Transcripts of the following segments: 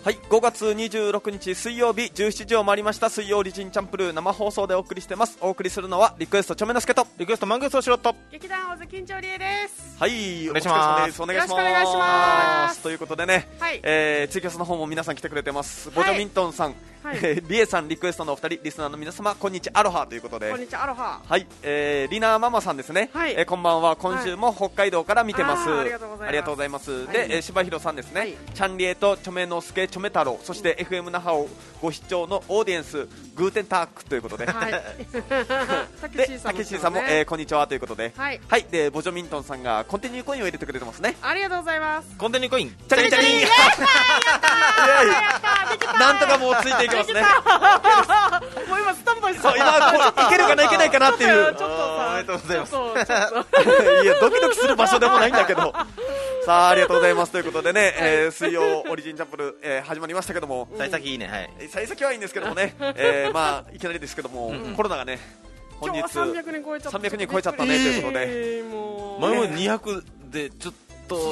はい、5月26日水曜日17時を回りました。水曜リジンチャンプルー生放送でお送りしてます。お送りするのはリクエストちょめのすけとリクエストマングースをしろっと劇団大津緊張理恵です。 はい、 お願いします。 お願いします。 よろしくお願いします。 ということでね、 はい、 ツイキャスの方も皆さん来てくれてます。ボジョミントンさん、 はい、 リエさん、リクエストのお二人、リスナーの皆様、こんにちは、アロハということで、 こんにちは、アロハ。 はい、リナーママさんですね、 はい、 こんばんは。今週も北海道から見てます。 ありがとうございます。 はい、で、柴弘さんですね、 はい、 チャンリエとチョメノスケ、チョメ太郎、そして、FM 那覇をご視聴のオーディエンス、グーテンタークということで、 はい、 たけしさんも、こんにちはということで、 はい、 はい、でボジョミントンさんがコンティニューコインを入れてくれてますね。 ありがとうございます。 コンテニューコインチャリチャリなんとかもうついていきますね。 もう今スタンバイしてそう、今いけるかないけないかなっていう。 ちょっとさ、 おめでとうございます。 いや、ドキドキする場所でもないんだけど。さあ、ありがとうございますということでね、水曜オリジンチャンプル、始まりましたけども、 幸先いいね。はい、 幸先はいいんですけどもね、まあいきなりですけども、コロナがね、本日今日は300人超えちゃった。 300人超えちゃったねということで、 前も200でちょっと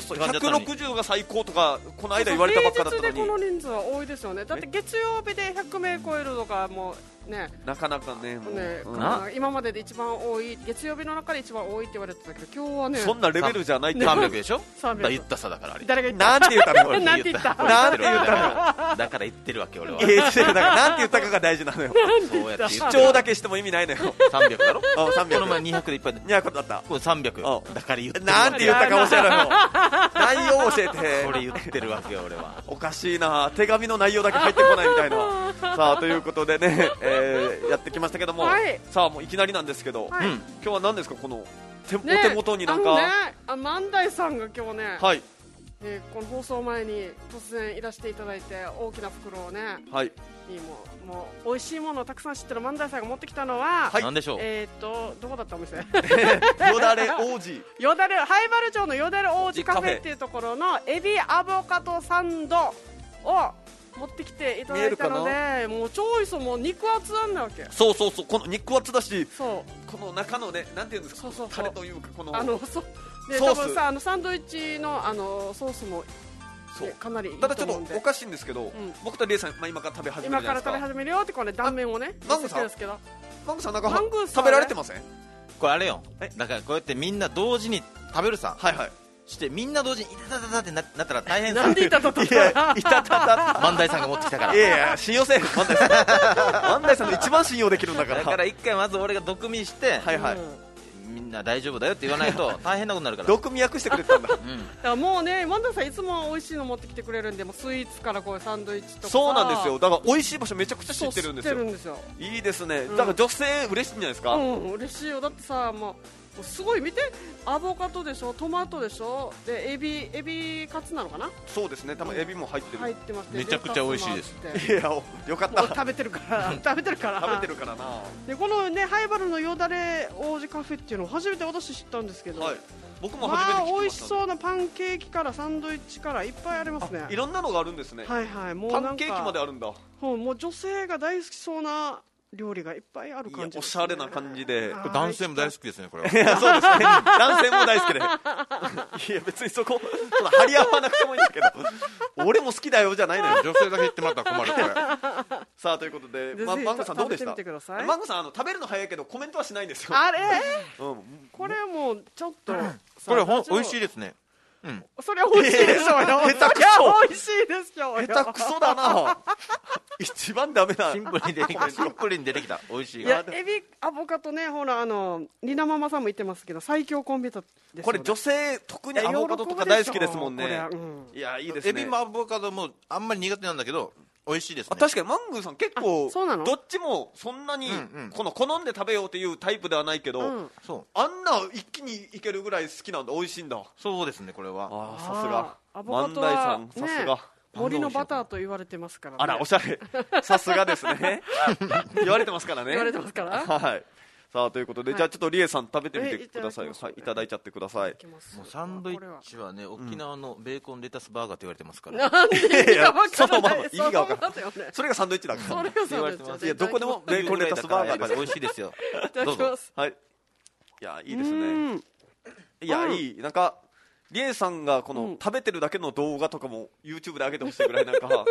160が最高とかこの間言われたばっかだったのに、 平日でこの人数は多いですよね。だって月曜日で100名超えるとかもね、 なかなかね、もう今までで一番多い、月曜日の中で一番多いって言われてたけど、今日はね、 そんなレベルじゃないって 300でしょ。 300 言ったさだからあれ。 誰が言った？ なんて言ったの？ なんて言った？ なんて言ったの？だから言ってるわけ俺は。 だからなんて言ったかが大事なのよ。 そうやって主張だけしても意味ないのよ。 300だろ。 300。 この前200でいっぱいで。 200だった。 これ300。だから言ってる。 なんて言ったか教えろよ。内容教えて。 これ言ってるわけよ俺は。 おかしいな。手紙の内容だけ入ってこないみたいな。さあということでね、やってきましたけども、さあもういきなりなんですけど、今日は何ですか、このお手元になんか、 万代さんが今日ね、 はい、 この放送前に突然いらしていただいて、大きな袋をね、 はい、 もう美味しいものをたくさん知ってる万代さんが持ってきたのは、 何でしょう。 どこだったお店？ よだれ王子。 よだれ、灰原町のよだれ王子カフェっていうところのエビアボカドサンドを持ってきていただいたので、もう超いそ、もう肉厚なんだわけ。 そうそうそう、この肉厚だし、 この中のね、なんていうんですか、タレというか、こので多分さ、サンドイッチのソースもかなりいいと思うんで。 ただちょっとおかしいんですけど、僕とリエさん、今から食べ始めるじゃないですか。今から食べ始めるよってこれ断面をね、 マングさんなんか食べられてません？ これあれよ。だからこうやってみんな同時に食べるさ。 はいはい。 してみんな同時にいたたたってなったら大変さ。 なんでいたたた？いたたた。 万代さんが持ってきたから。 いやいや、信用せえ。万代さんの一番信用できるんだから。 だから一回まず俺が毒味して、 はいはい。 みんな大丈夫だよって言わないと大変なことになるから。 毒味訳してくれてたんだ。 だからもうね、万代さんいつも美味しいの持ってきてくれるんで、もうスイーツからこうサンドイッチとか。 そうなんですよ。だから美味しい場所めちゃくちゃ知ってるんですよ。 知ってるんですよ。 いいですね。だから女性嬉しいんじゃないですか。 嬉しいよ。だってさ、もうすごい見て、アボカドでしょ、トマトでしょ、でエビカツなのかな。 そうですね、多分エビも入ってる。 入ってます。 めちゃくちゃ美味しいです。 いや、よかった。 食べてるからな。でこのね、ハイバルのよだれ王子カフェっていうのを初めて私知ったんですけど、 僕も初めて聞きました。 美味しそうなパンケーキからサンドイッチからいっぱいありますね。 いろんなのがあるんですね。 はいはい。もうパンケーキまであるんだ。 もう女性が大好きそうな料理がいっぱいある感じ、 おしゃれな感じで、 男性も大好きですね、これは。 いや、そうですね、男性も大好きで、いや別にそこ張り合わなくてもいいんだけど、俺も好きだよじゃないのよ。 女性だけ言ってもらったら困るこれ。 さあということで、マンゴさんどうでした？マンゴさん食べるの早いけどコメントはしないんですよ。 あれ、これもうちょっとこれ美味しいですね。 それは美味しいでしょうよ。 下手くそ。 美味しいですよ。 下手くそだな。一番ダメな。 シンプルに出てきた。美味しい。 いや、エビアボカドね、ほらリナママさんも言ってますけど、最強コンビだです。 これ女性特にアボカドとか大好きですもんね。いや、いいですね。 エビもアボカドもあんまり苦手なんだけど美味しいですね。 確かにマングーさん結構どっちもそんなに好んで食べようというタイプではないけど、あんな一気にいけるぐらい好きなんだ。美味しいんだ。 そうですね、これは。 さすが万代さん、さすが森のバターと言われてますからね。 あら、おしゃれ。さすがですね。言われてますからね。 言われてますから。 はい。さあということで、じゃあちょっとリエさん食べてみてください。はい、いただいちゃってください。 もうサンドイッチはね、沖縄のベーコンレタスバーガーって言われてますから。 なんで意味が分からない。 意味が分からない。それがサンドイッチだから。 それがサンドイッチ。 いや、どこでもベーコンレタスバーガーです。 美味しいですよ。 いただきます。 はい。いや、いいですね。いや、いい。なんかリエさんがこの食べてるだけの動画とかも YouTube で上げてほしいぐらいなんか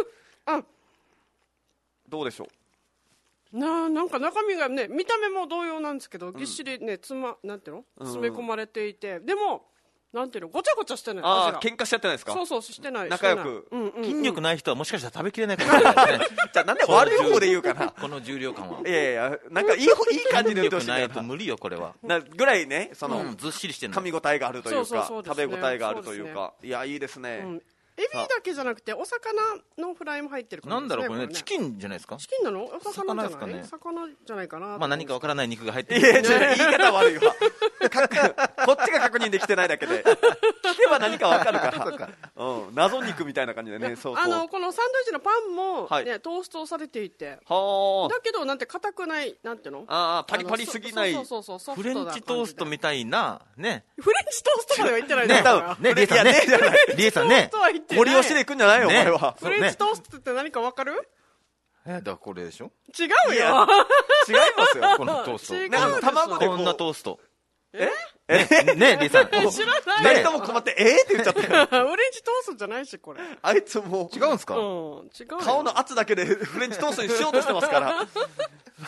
どうでしょう。 なんか中身がね、見た目も同様なんですけど、ぎっしりね、なんていうの、詰め込まれていて、でもなんていうの、ごちゃごちゃしてない。 喧嘩しちゃってないですか。 そうしてない。 仲良く。 筋力ない人はもしかしたら食べきれないかもしれないですね。 じゃあなんで悪い方で言うかな。 この重量感は。 いやなんかいい感じで言ってほしいないと無理よこれは。 ぐらいね、 ずっしりしてる。 噛み応えがあるというか、食べ応えがあるというか、いやいいですね。 エビだけじゃなくてお魚のフライも入ってるからね。 なんだろうこれね、チキンじゃないですか。 チキンなの？お魚じゃない？魚じゃないかな。 まあ何かわからない肉が入ってる。 いや言い方悪いわ。こっちが確認できてないだけで、聞けば何かわかるから。謎肉みたいな感じでね。 このサンドイッチのパンもね、トーストされていて、だけどなんて硬くない、なんていうの？ パリパリすぎない。 フレンチトーストみたいなね。 フレンチトーストまでは言ってないね。 リエさんね。リエさんね。 森吉で行くんじゃないよお前は。 フレンチトーストって何かわかる？ だからこれでしょ。 違うよ。 違いますよこのトースト。 違う。 卵でこんなトースト。 ねリエさん。 知らない。 2人とも困ってって言っちゃったよ。 フレンチトーストじゃないしこれ。 あいつも違うんすか？ 違う。 顔の圧だけでフレンチトーストにしようとしてますから。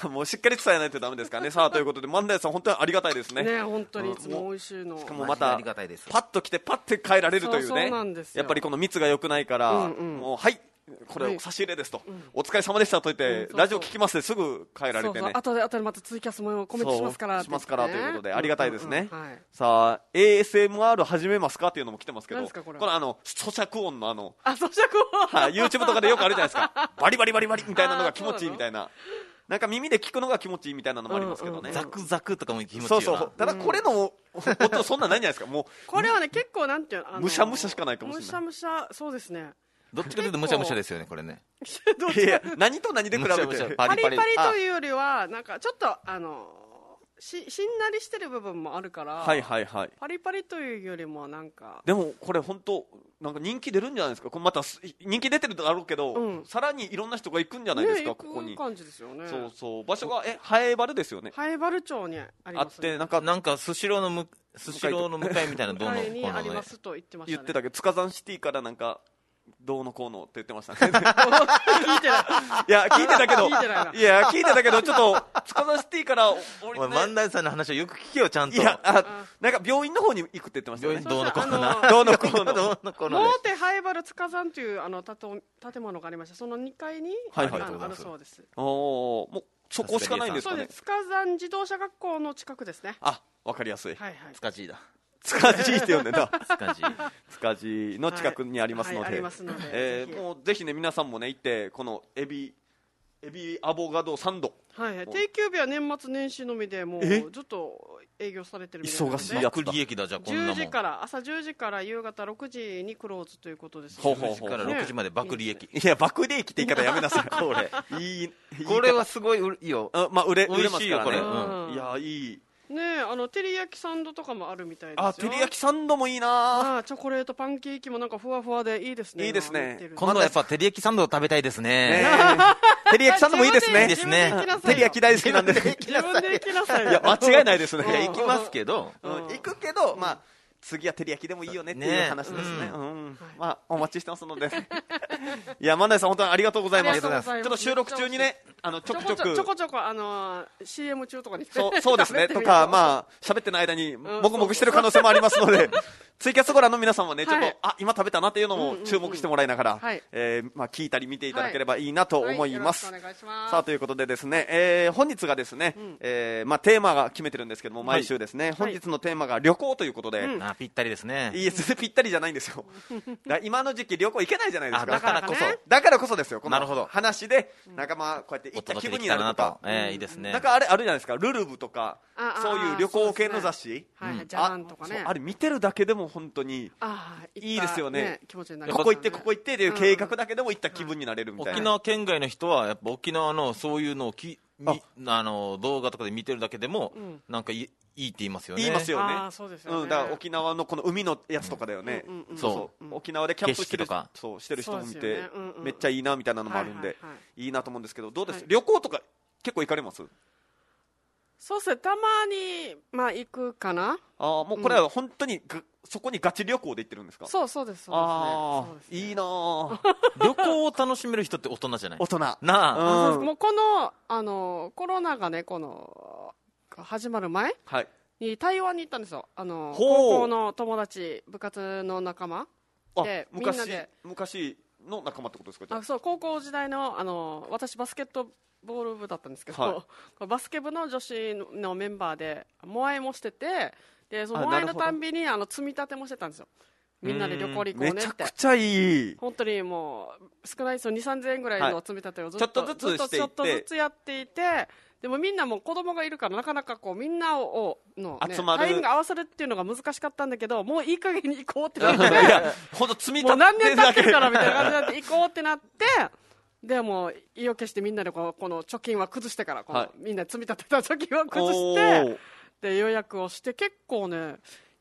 もうしっかり伝えないとダメですからね。さあということで万代さん本当にありがたいですね。 ね本当にいつも美味しいの。 しかもまたありがたいです。 パッと来てパッて帰られるというね。 そうなんですよ。 やっぱりこの蜜が良くないからもうはいこれ差し入れですと、お疲れ様でしたと言って、ラジオ聞きますですぐ帰られてね。 後でまたツイキャスもコメントしますからしますからということでありがたいですね。さあ ASMR 始めますかっていうのも来てますけど、この咀嚼音の咀嚼音 YouTube とかでよくあるじゃないですか。バリバリバリバリみたいなのが気持ちいいみたいな。なんか耳で聞くのが気持ちいいみたいなのもありますけどね。 ザクザクとかも気持ちいいよな。 ただこれの音そんなないんじゃないですか。もうこれはね結構なんていうの、 むしゃむしゃしかないかもしれない。 むしゃむしゃ、そうですね。 どっちかというとむしゃむしゃですよねこれね。 いや何と何で比べてパリパリというよりはなんかちょっとしんなりしてる部分もあるから、パリパリというよりもなんか。 でもこれ本当なんか人気出るんじゃないですか。これまた人気出てるだろうけど、さらにいろんな人が行くんじゃないですか、ここに。 感じですよね。 そう場所がハエバルですよね。 ハエバル町にありますね。 あってなんかスシローの向かいみたいなどうのこうのにありますと言ってましたね。 言ってたけど塚山シティからなんかどうのこうのって言ってましたね。 聞いてない。 いや聞いてたけど、聞いてたけどちょっと塚山シティから万代さんの話をよく聞けよちゃんと。 いやなんか病院の方に行くって言ってましたよね。 どうのこうのどうのこうの。 モーテハイバル塚山という建物がありまして、その2階にあるそうです。 もうそこしかないんですかね。 そうです。塚山自動車学校の近くですね。 わかりやすい。 塚地だ。 塚地って呼んでた。 塚地の近くにありますので、もうぜひね皆さんもね行ってこのエビアボカドサンド。 定休日は年末年始のみでもうずっと営業されてるみたいなので。 忙しいやつだ。 爆利益だじゃあこんなもん。 朝10時から夕方6時にクローズということです。 10時から6時まで爆利益。 いや爆利益って言い方やめなさい。 これはすごいいいよ。 売れますしいよこれ。 いやいい。 ね照り焼きサンドとかもあるみたいですよ。 照り焼きサンドもいいな。 チョコレートパンケーキもなんかふわふわでいいですね。 いいですね。 今度はやっぱ照り焼きサンドを食べたいですね。 照り焼きサンドもいいですね。照り焼き大好きなんで。 自分で行きなさいよ。 いや間違いないですね。 行きますけど、 行くけどまあ次は照り焼きでもいいよねっていう話ですね。まあお待ちしてますので。いや万代さん本当にありがとうございます。ちょっと収録中にねちょこちょこ CM 中とかにそうですねとかまあ喋ってる間にもぐもぐしてる可能性もありますので、ツイキャスご覧の皆さんはねちょっと今食べたなっていうのも注目してもらいながらまあ聞いたり見ていただければいいなと思います。さあということでですね本日がですねまあテーマが決めてるんですけども毎週ですね本日のテーマが旅行ということで。 ぴったりですね。 いいですぴったりじゃないんですよ。今の時期旅行行けないじゃないですか。 だからこそですよ。この話でなんかまあこうやって行った気分になるとか。 いいですね。 なんかあれあるじゃないですか。ルルブとかそういう旅行系の雑誌、 ジャパンとかね。 あれ見てるだけでも本当にいいですよね。ここ行ってここ行ってっていう計画だけでも行った気分になれるみたいな。 沖縄県外の人はやっぱ沖縄のそういうのを動画とかで見てるだけでもなんかいいって言いますよね。 言いますよね。だから沖縄のこの海のやつとかだよね。そう沖縄でキャンプしてる人も見てめっちゃいいなみたいなのもあるんでいいなと思うんですけど、どうです旅行とか結構行かれます？ そうですね、たまに、まあ、行くかな。 もうこれは本当にそこにガチ旅行で行ってるんですか？ そうです、 いいなぁ。 旅行を楽しめる人って大人じゃない？ 大人。 なあ。 もうこの、コロナがね、始まる前に台湾に行ったんですよ。高校の友達、部活の仲間。で、みんなで。 昔の仲間ってことですか？ そう、高校時代の、私バスケットボール部だったんですけど、バスケ部の女子のメンバーでモアイもしてて、でそのモアイのたんびに積み立てもしてたんですよ。みんなで旅行に行こうねって。 めちゃくちゃいい。 本当にもう少ないですよ、2,000-3,000円ぐらいの積み立てをずっとちょっとずつやっていて、でもみんなも子供がいるからなかなかみんなの、 集まるタイミング合わせるっていうのが難しかったんだけど、もういい加減に行こうってなってほんと積み立てもう何年経ってるからみたいな感じになって行こうってなって、でも意を決してみんなでこの貯金は崩してから、みんなで積み立てた貯金は崩してで予約をして、結構ね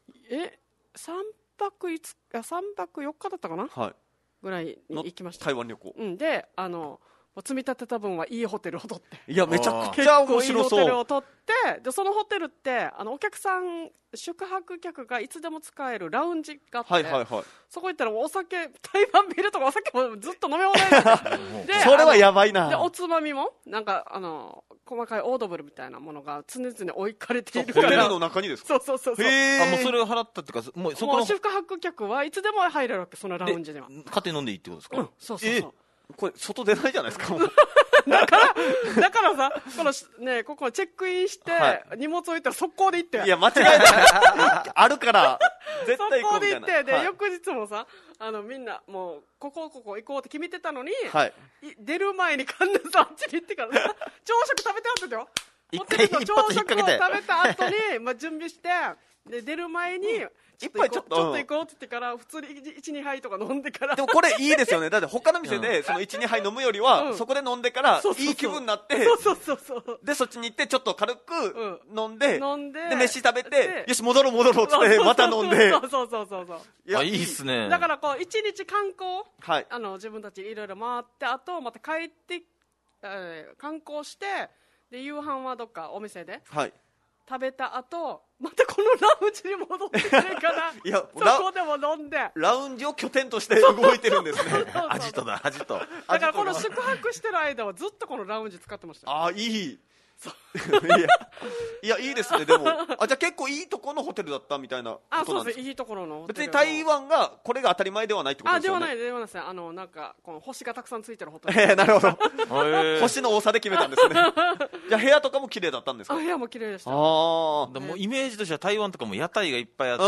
3泊4日だったかな、ぐらいに行きました。 台湾旅行、 で積み立てた分はいいホテルを取って、 いやめちゃくちゃ面白そう。 結構いいホテルを取って、でそのホテルってお客さん宿泊客がいつでも使えるラウンジがあって、そこ行ったらお酒、台湾ビールとかお酒もずっと飲み放題でそれはやばいな。 でおつまみもなんか細かいオードブルみたいなものが常々置かれているから。 ホテルの中にですか？ そう。 もうそれを払ったっていうか、もうそこの宿泊客はいつでも入れるわけ、そのラウンジには。 勝手に飲んでいいってことですか？ そう。 これ外出ないじゃないですか。 だからさ、ここチェックインして、荷物置いたら速攻で行って。 いや間違いない。あるから絶対行こうみたいな。 速攻で行って、で翌日もさ、みんなもうここ行こうって決めてたのに、出る前に神田さんあっちに行ってからさ、朝食食べてあったよ。ホテルの朝食を食べた後に準備して、で出る前にちょっと行こうって言ってから普通に 1,2 杯とか飲んでから。 でもこれいいですよね。だって他の店でその 1,2 杯飲むよりはそこで飲んでからいい気分になって、でそっちに行ってちょっと軽く飲んで、で飯食べて、よし戻ろうっつってまた飲んで。 そういいっすね。 だから1日観光、自分たちいろいろ回って、あとまた帰って観光して、で夕飯はどっかお店で食べた後、またこのラウンジに戻ってくるからそこでも飲んで、 ラウンジを拠点として動いてるんですね。 アジトだからこの宿泊してる間はずっとこのラウンジ使ってました。 いい。いやいいですね。でもじゃあ結構いいところのホテルだったみたいなことなんですか？ そうです、いいところのホテル。 別に台湾がこれが当たり前ではないってことですよね？ ではないですね。なんかこの星がたくさんついてるホテル。 なるほど。星の多さで決めたんですね。じゃあ部屋とかも綺麗だったんですか？ 部屋も綺麗でした。 もうイメージとしては台湾とかも屋台がいっぱいあって、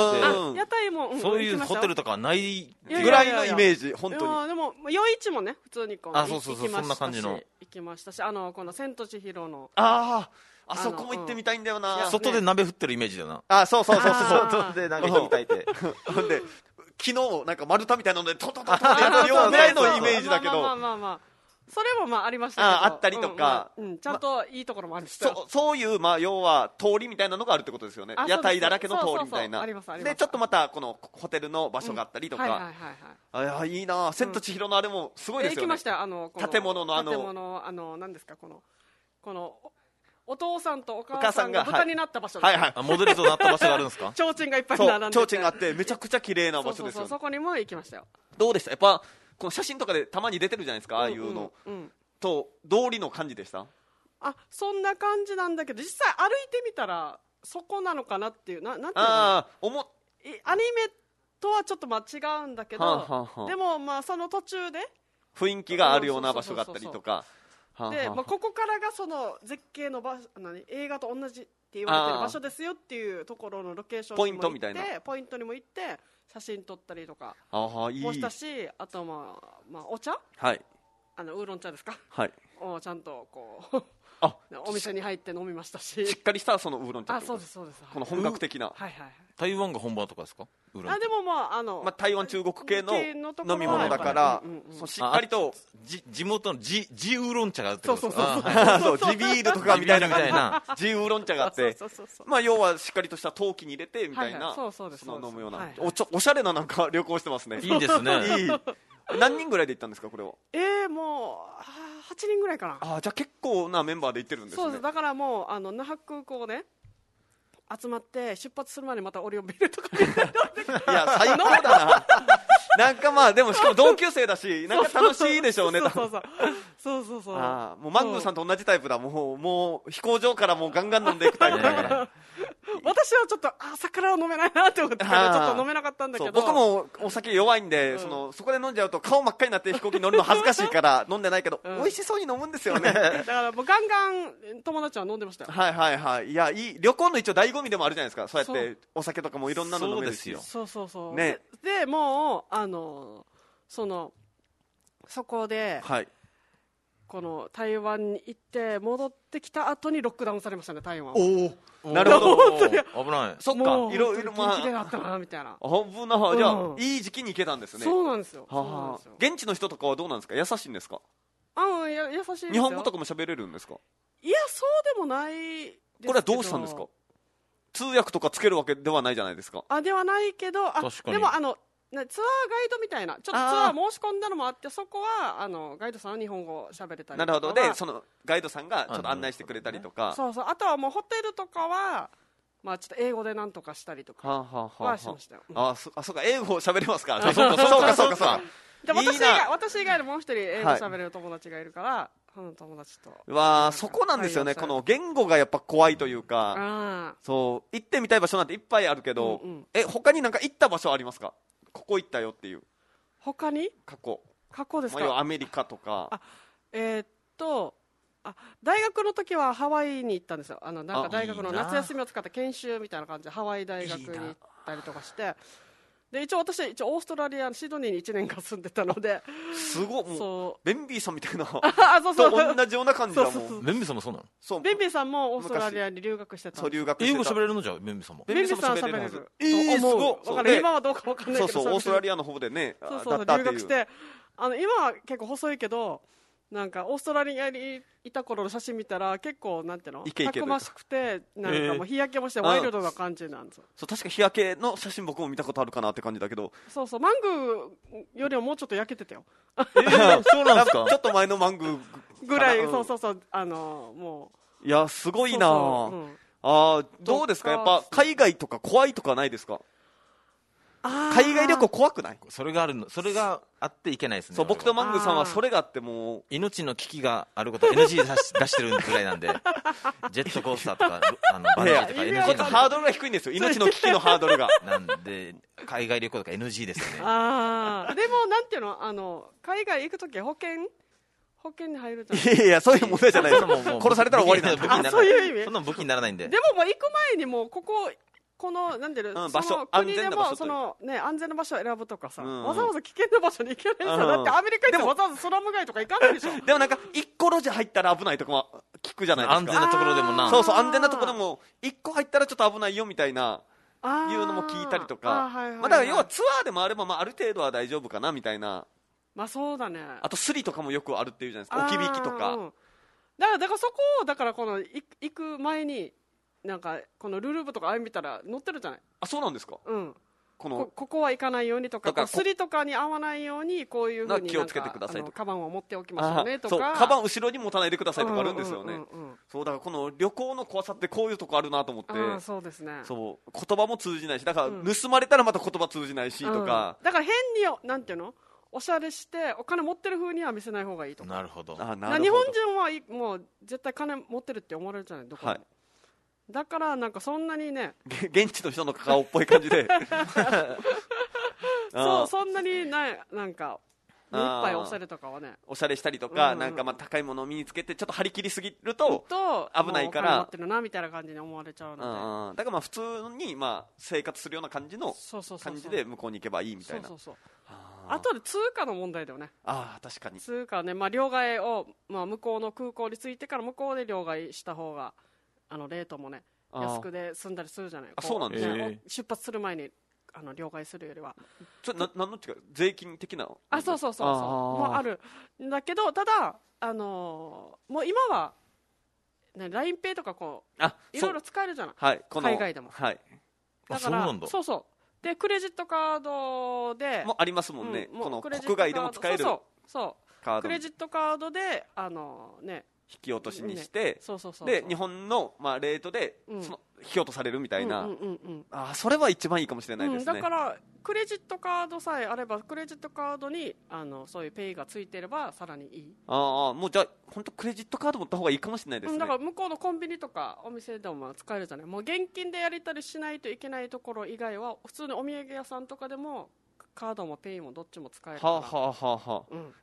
屋台もそういうホテルとかはないぐらいのイメージ。本当に。 でも夜市もね、普通にそうそんな感じの行きましたし、この千と千尋のあそこも行ってみたいんだよな。 外で鍋振ってるイメージだよな。 そう外で鍋引いたいて。 ほんで昨日なんか丸太みたいなのでトトトトってやるようぐらいのイメージだけど、 それもありましたけど、 あったりとか、 ちゃんといいところもあるし、 そういう要は通りみたいなのがあるってことですよね。屋台だらけの通りみたいな。でちょっとまたこのホテルの場所があったりとか、いいな。千と千尋のあれもすごいですよね。 行きましたよ。 建物の何ですか、このお父さんとお母さんが豚になった場所、 モデルとなった場所があるんですか？ 提灯がいっぱい並んでて、 提灯があってめちゃくちゃ綺麗な場所ですよね。 そこにも行きましたよ。 どうでした？やっぱこの写真とかでたまに出てるじゃないですか、ああいうのと通りの感じでした？ そんな感じなんだけど、実際歩いてみたらそこなのかなっていう、なんていうのかな、アニメとはちょっと違うんだけど、でもその途中で雰囲気があるような場所があったりとかで、ここからがその絶景の映画と同じって言われてる場所ですよっていうところのロケーションにも行ってポイントにも行って写真撮ったりとかもしたし、あとお茶、ウーロン茶ですか、をちゃんとお店に入って飲みましたし、 しっかりしたそのウーロン茶。 そうです。 この本格的な。 台湾が本場とかですか？ でも台湾中国系の飲み物だから、しっかりと地元のジウーロン茶があって、 地ビールとかみたいなジウーロン茶があって、要はしっかりとした陶器に入れてみたいな、飲むようなおしゃれななんか旅行してますね。 いいですね。 何人ぐらいで行ったんですか、これは？ もう 8人ぐらいかな。 じゃあ結構なメンバーで行ってるんですね。 そうです。だからもう那覇空港ね集まって出発する前にまたオリオンビールとかにいや最高だななんかまあでもしかも同級生だしなんか楽しいでしょうね。 そうもうマングーさんと同じタイプだ。もう飛行場からもうガンガン飲んでいくタイプだから私はちょっと桜は飲めないなって思ってからちょっと飲めなかったんだけど、 僕もお酒弱いんで、そこで飲んじゃうと顔真っ赤になって飛行機に乗るの恥ずかしいから飲んでないけど、美味しそうに飲むんですよねだからもうガンガン友達は飲んでましたよ。 いやいい旅行の一応醍醐味でもあるじゃないですか。そうやってお酒とかもいろんなの飲めるし。 そうね。 でもうそこで、この台湾に行って戻ってきた後にロックダウンされましたね、台湾。 なるほど。 危ない。 そっか、いろいろ元気であったなみたいな。 危な。じゃあいい時期に行けたんですね。 そうなんですよ。 現地の人とかはどうなんですか。優しいんですか。 優しいですよ。 日本語とかも喋れるんですか。 いやそうでもないですけど。 これはどうしたんですか。通訳とかつけるわけではないじゃないですか。 ではないけど、でもツアーガイドみたいなちょっとツアー申し込んだのもあって、そこはガイドさんは日本語喋れたりとか。 なるほど。でそのガイドさんがちょっと案内してくれたりとか。 そうあとはもうホテルとかはちょっと英語でなんとかしたりとかはしましたよ。 そうか、英語喋れますか。 そうかで私以外でもう一人英語喋れる友達がいるから、友達とそこなんですよね。この言語がやっぱ怖いというか、行ってみたい場所なんていっぱいあるけど、他になんか行った場所ありますか。ここ行ったよっていう。 他に過去ですか。 アメリカとか。 大学の時はハワイに行ったんですよ。なんか大学の夏休みを使った研修みたいな感じでハワイ大学に行ったりとかして、で私オーストラリアのシドニーに1年間住んでたので、 すごい。もうベンビーさんみたいなとそう同じような感じだもん。 ベンビーさんもそうなの。 ベンビーさんもオーストラリアに留学してた。 留学してた。 英語喋れるの。じゃあベンビーさんも。 ベンビーさん喋れる。 すごい。 だから今はどうか分かんないけど、 オーストラリアの方でね、 留学して今は結構細いけど、なんかオーストラリアにいた頃の写真見たら結構なんていうの、たくましくて、なんかもう日焼けもしてワイルドな感じなんですよ。 確か日焼けの写真僕も見たことあるかなって感じだけど、 マングーよりももうちょっと焼けてたよ。 そうなんですか。ちょっと前のマングーぐらい。もういやすごいな。どうですか。やっぱ海外とか怖いとかないですか。海外旅行怖くない。 それがあっていけないですね。 僕とマングーさんはそれがあってもう命の危機があること NG 出してるぐらいなんでジェットコースターとかバンジーとか NG なんでハードルが低いんですよ。命の危機のハードルがなんで海外旅行とか NG ですね。 でもなんていうの、海外行くとき保険に入るじゃん。 いやそういう問題じゃないです。殺されたら終わりなんで。 そういう意味。 そんな武器にならないんで。 でももう行く前にもうこのなんていうの、 場所、 国でも安全な場所を選ぶとかさ、わざわざ危険な場所に行けないさ。だってアメリカ行ってわざわざスラム街とか行かないでしょ。 でもなんか一個路地入ったら危ないとかも聞くじゃないですか。 安全なところでもな。 そう安全なところでも一個入ったらちょっと危ないよみたいないうのも聞いたりとか。だから要はツアーでもあればある程度は大丈夫かなみたいな。 そうだね。 あとスリとかもよくあるっていうじゃないですか。置き引きとか。 だからそこをこの行く前になんかこのルール部とか見たら載ってるじゃない。 そうなんですか。 ここは行かないようにとか、スリとかに合わないようにこういうふうに気をつけてくださいとか、 カバンを持っておきましょうねとか。 カバン後ろに持たないでくださいとかあるんですよね。だからこの旅行の怖さってこういうとこあるなと思って。 そうですね。 言葉も通じないし、だから盗まれたらまた言葉通じないしとか。 だから変になんていうの、おしゃれしてお金持ってる風には見せない方がいいとか。 なるほど。 日本人はもう絶対金持ってるって思われるじゃない、どこでも。だからなんかそんなにね、 現地の人の顔っぽい感じでそんなになんかいっぱいおしゃれとかはね、 おしゃれしたりとか、なんか高いものを身につけてちょっと張り切りすぎると危ないから、 持ってるなみたいな感じに思われちゃうので、だから普通に生活するような感じの感じで向こうに行けばいいみたいな。あとで通貨の問題だよね。 確かに通貨ね、両替を向こうの空港に着いてから向こうで両替した方がレートもね安くで済んだりするじゃない。 そうなんですね。 出発する前に両替するよりは。 何の違う、税金的な。 そうもあるんだけど、ただもう今はLINEPay とかいろいろ使えるじゃない、海外でも。だからそうでクレジットカードでもありますもんね。この国外でも使えるカクレジットカードで引き落としにして、で日本の、レートでその引き落とされるみたいな、それは一番いいかもしれないですね。 だからクレジットカードさえあれば、クレジットカードにそういうペイがついてればさらにいい。 もうじゃあ本当クレジットカード持った方がいいかもしれないですね。 だから向こうのコンビニとかお店でも使えるじゃない。もう現金でやりたりしないといけないところ以外は普通のお土産屋さんとかでもカードもペイもどっちも使えるから。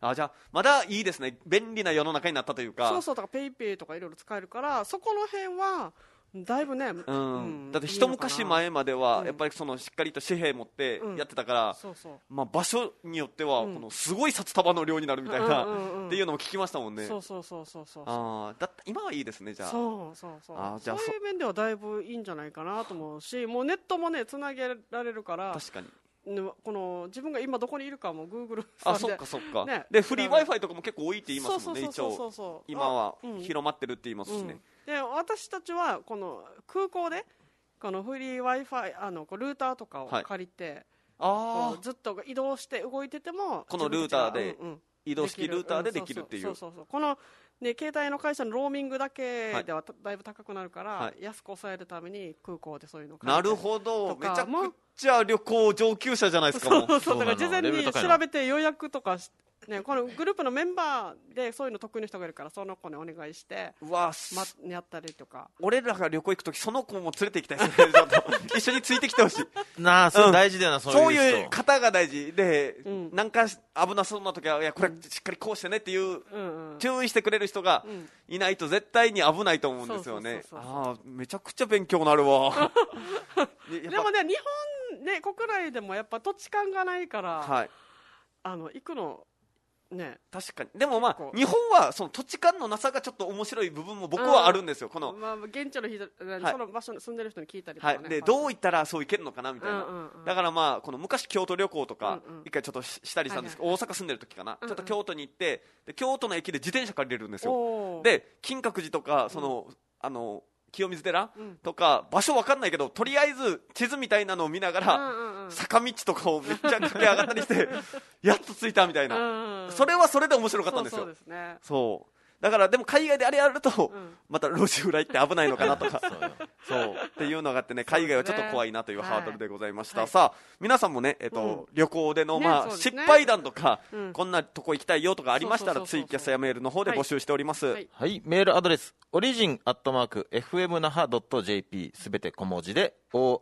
じゃあまだいいですね。便利な世の中になったというか。 だからペイペイとかいろいろ使えるから、そこの辺はだいぶね、 だって一昔前まではやっぱりそのしっかりと紙幣持ってやってたから、場所によってはこのすごい札束の量になるみたいなっていうのも聞きましたもんね。だって今はいいですね。じゃあそういう面ではだいぶいいんじゃないかなと思うし、もうネットもねつなげられるから。確かにこの自分が今どこにいるかも Google さんで、 そっかそっか、でフリー Wi-Fi とかも結構多いって言いますもんね。一応今は広まってるって言いますしね。 で私たちはこの空港でこのフリー Wi-Fi ルーターとかを借りて、ずっと移動して動いててもこのルーターで、移動式ルーターでできるっていう。 この携帯の会社のローミングだけではだいぶ高くなるから、安く抑えるために空港でそういうのをなるほど、めちゃくちゃ旅行上級者じゃないですか。 だから事前に調べて予約とかこのグループのメンバーでそういうの得意な人がいるから、その子にお願いしてやったりとか。 俺らが旅行行くときその子も連れて行きたいですね。一緒についてきてほしいそれ大事だよな。 そういう方が大事で、なんか危なそうなときは、いやこれしっかりこうしてねっていう注意してくれる人がいないと絶対に危ないと思うんですよね。めちゃくちゃ勉強になるわ。 でもね、日本ね、国内でもやっぱ土地勘がないから、行くのね、 確かに。でも日本はその土地勘のなさがちょっと面白い部分も僕はあるんですよ。この現地の人、その場所に住んでる人に聞いたりとかね。 でどういったらそういけるのかなみたいな。だからこの昔京都旅行とか一回ちょっとしたりしたんですけど、大阪住んでる時かな、ちょっと京都に行って、で京都の駅で自転車借りれるんですよ。で金閣寺とかその清水寺とか場所分かんないけど、とりあえず地図みたいなのを見ながら坂道とかをめっちゃ駆け上がったりしてやっと着いたみたいな、それはそれで面白かったんですよ。そうだからでも海外であれやるとまた路地裏行って危ないのかなとかっていうのがあってね、海外はちょっと怖いなというハードルでございました。さあ皆さんもね、旅行での失敗談とかこんなとこ行きたいよとかありましたら、ツイキャスやメールの方で募集しております。 はい、メールアドレスorigin@fmnaha.jp すべて小文字で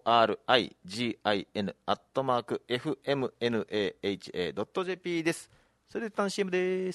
origin@fmnaha.jp です。それで一旦 CM です。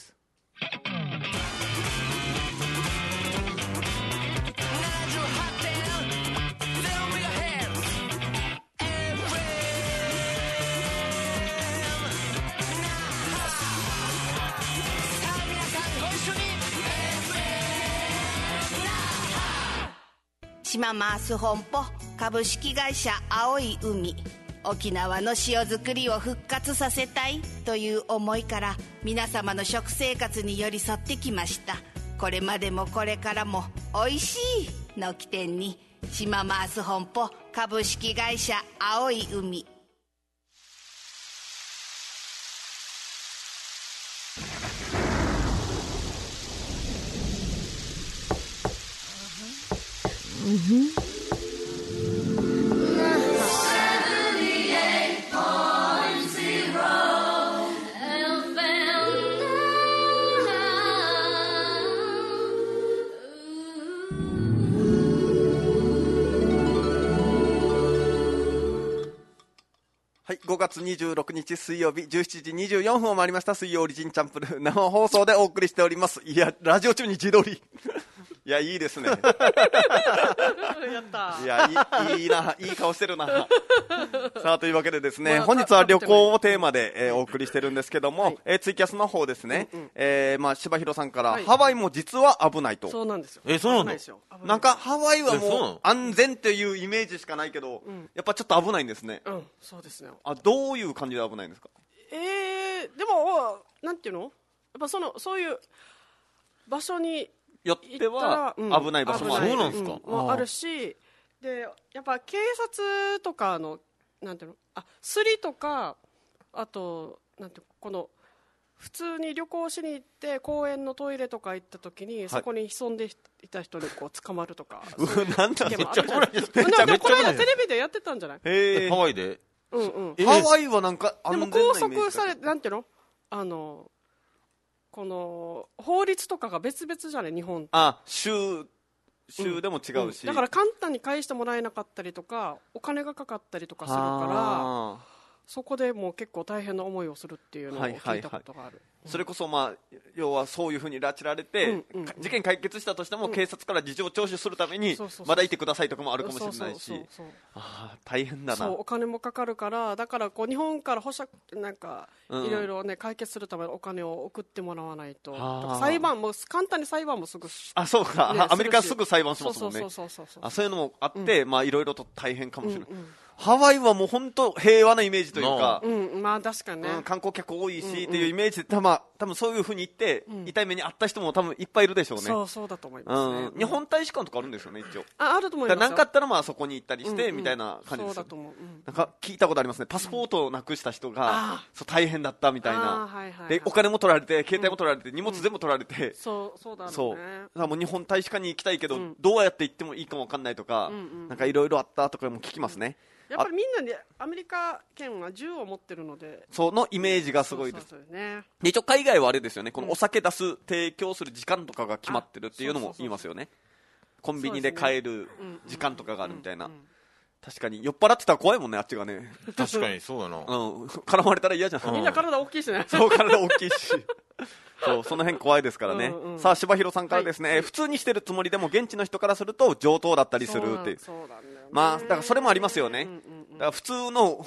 島マース本舗株式会社青い海、沖縄の塩作りを復活させたいという思いから皆様の食生活に寄り添ってきました。これまでもこれからもおいしいの起点に島マース本舗株式会社青い海。 はい、5月26日水曜日17時24分を回りました。水曜オリジンチャンプル生放送でお送りしております。いや、ラジオ中に自撮りいや、いいですね。やった。いや、いいな、いい顔してるな。さあ、というわけでですね、本日は旅行をテーマで、お送りしてるんですけども、ツイキャスの方ですね、柴弘さんから、ハワイも実は危ないと。 そうなんですよ。 そうなんですよ。 なんかハワイはもう安全というイメージしかないけど、やっぱちょっと危ないんですね。 そうですね。 どういう感じで危ないんですか？ でも、なんていうの？やっぱそういう場所によっては危ない場所もある。 そうなんですか？ あるし、でやっぱ警察とかのなんていうの、スリとか、あとなんていうの、この普通に旅行しに行って公園のトイレとか行った時に、そこに潜んでいた人にこう捕まるとかなんだめっちゃこの間テレビでやってたんじゃない？ ハワイでハワイはなんか安全なイメージだけど、 でも拘束されなんていうのこの法律とかが別々じゃね日本って。 州でも違うし、 だから簡単に返してもらえなかったりとかお金がかかったりとかするからそこでもう結構大変な思いをするっていうのを聞いたことがある。 それこそ要はそういうふうに拉致られて事件解決したとしても警察から事情聴取するためにまだいてくださいとかもあるかもしれないし、大変だな。 そうお金もかかるからだからこう日本から保釈なんかいろいろね解決するためのお金を送ってもらわないと。裁判も簡単に裁判もすぐそうか、アメリカはすぐ裁判しますもんね。 そういうのもあっていろいろと大変かもしれない。ハワイはもう本当平和なイメージというか、 確かにね、 観光客多いしっていうイメージで多分そういう風に言って痛い目に遭った人も多分いっぱいいるでしょうね。 そうだと思いますね。 日本大使館とかあるんですよね一応。 あると思いますよ。 何かあったらそこに行ったりしてみたいな感じですよ。 そうだと思う。 なんか聞いたことありますね。パスポートをなくした人が大変だったみたいな。でお金も取られて携帯も取られて荷物全部取られて、 そうだね。 だからもう日本大使館に行きたいけどどうやって行ってもいいかも分かんないとか、なんかいろいろあったとかも聞きますね。 やっぱりみんなでアメリカ圏は銃を持ってるのでそのイメージがすごいです。 ね、 一応海外はあれですよね、このお酒出す提供する時間とかが決まってるっていうのも言いますよね。コンビニで買える時間とかがあるみたいな。確かに酔っ払ってたら怖いもんね、あっちがね。 確かにそうだな。 絡まれたら嫌じゃん。 みんな体大きいしね。 そう体大きいしその辺怖いですからね。さあ柴弘さんからですね、普通にしてるつもりでも現地の人からすると上等だったりするっていう。だからそれもありますよね。だから普通の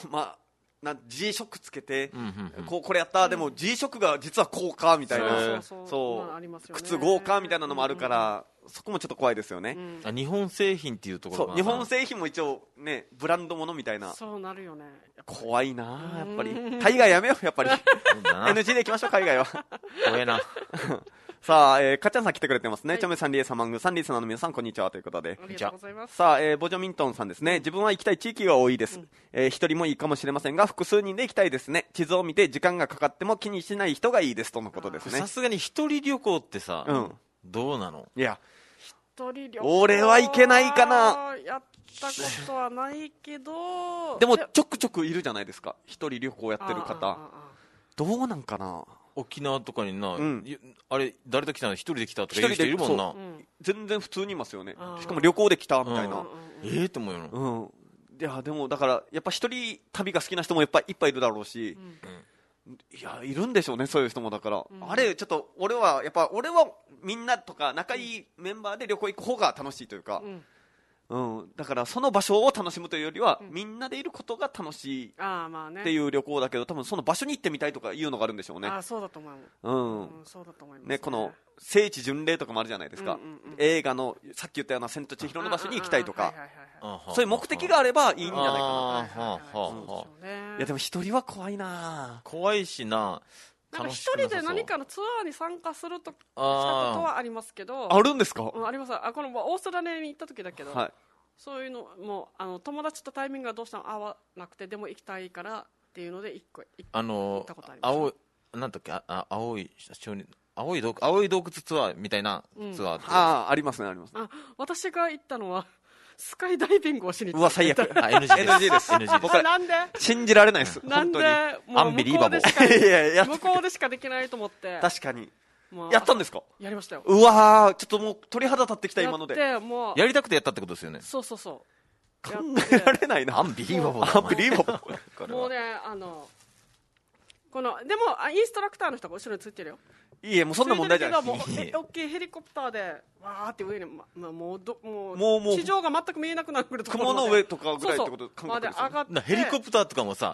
G ショックつけてこれやったでも G ショックが実はこうかみたいな、靴豪華みたいなのもあるからそこもちょっと怖いですよね。 日本製品っていうところかな。 日本製品も一応ねブランドものみたいな。 そうなるよね。 怖いなやっぱり。海外やめようやっぱり。NG で行きましょう海外は。 怖えな。 さあ、かっちゃんさん来てくれてますね。チョメさん、リエさん、マングさん、リスナーの皆さん、こんにちはということで。 ありがとうございます。 さあ、ボジョミントンさんですね。自分は行きたい地域が多いです。一人もいいかもしれませんが、複数人で行きたいですね。地図を見て時間がかかっても気にしない人がいいですとのことですね。 さすがに一人旅行ってさ、どうなの？ いや、 一人旅行俺は行けないかな。 やったことはないけど。 でもちょくちょくいるじゃないですか。一人旅行やってる方。どうなんかな。 沖縄とかにな、あれ誰と来たの一人で来たとかいう人いるもんな。 全然普通にいますよね。しかも旅行で来たみたいな。 って思うよ。 いやでもだからやっぱ一人旅が好きな人もいっぱいいるだろうし、いやいるんでしょうねそういう人も。だから、あれちょっと俺はみんなとか仲いいメンバーで旅行行く方が楽しいというか。だからその場所を楽しむというよりは、みんなでいることが楽しいっていう旅行だけど、多分その場所に行ってみたいとかいうのがあるんでしょうね。 そうだと思う。そうだと思いますね。この聖地巡礼とかもあるじゃないですか。映画のさっき言ったような千と千尋の場所に行きたいとか、そういう目的があればいいんじゃないかな。いやでも一人は怖いな。 怖いしな。 なんか一人で何かのツアーに参加するとしたことはありますけど。 あるんですか？ あります。このオーストラリアに行った時だけど、そういうのも友達とタイミングがどうしても合わなくてでも行きたいからっていうので一個行ったことあります。 なんだっけ、青い洞窟ツアーみたいなツアーって、 ありますね。あります。 私が行ったのはスカイダイビングをしに行った。 うわ最悪。 NG です。 僕なんで信じられないです。 なんでアンビリーバボー。 向こうでしかできないと思って。 確かに。やったんですか？ やりましたよ。 うわーちょっともう鳥肌立ってきた今ので。 やりたくてやったってことですよね。 そう。 考えられないな。 アンビリーバボー。 もうねこのでもインストラクターの人が後ろについてるよ。 いいえもうそんな問題じゃない。 大きいヘリコプターでわーって上にもう地上が全く見えなくなるところ雲の上とかぐらいってこと感覚ですよね。 ヘリコプターとかもさ、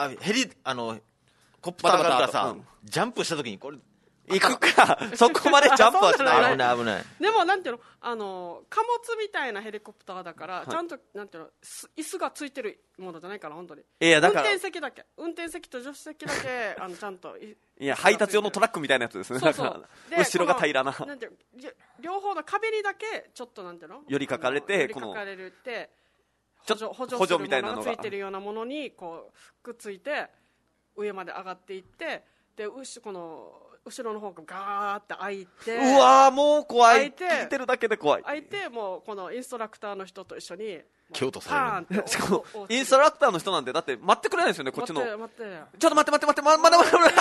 コプターがさジャンプした時にこれ行くかそこまでジャンプはしない。 危ない。 でもなんていうの貨物みたいなヘリコプターだからちゃんとなんていうの椅子がついてるものじゃないから本当に。運転席と助手席だけちゃんと。 いや配達用のトラックみたいなやつですね。後ろが平らな。 なんていう両方の壁にだけちょっとなんていうの寄りかかれて補助するものがついてるようなものにこうくっついて上まで上がっていってでこの後ろの方がガーって開いて、 うわーもう怖い、聞いてるだけで怖い。 開いて、もうこのインストラクターの人と一緒に京都される。 しかもインストラクターの人なんてだって待ってくれないですよね、こっちの。 待ってちょっと待ってまだ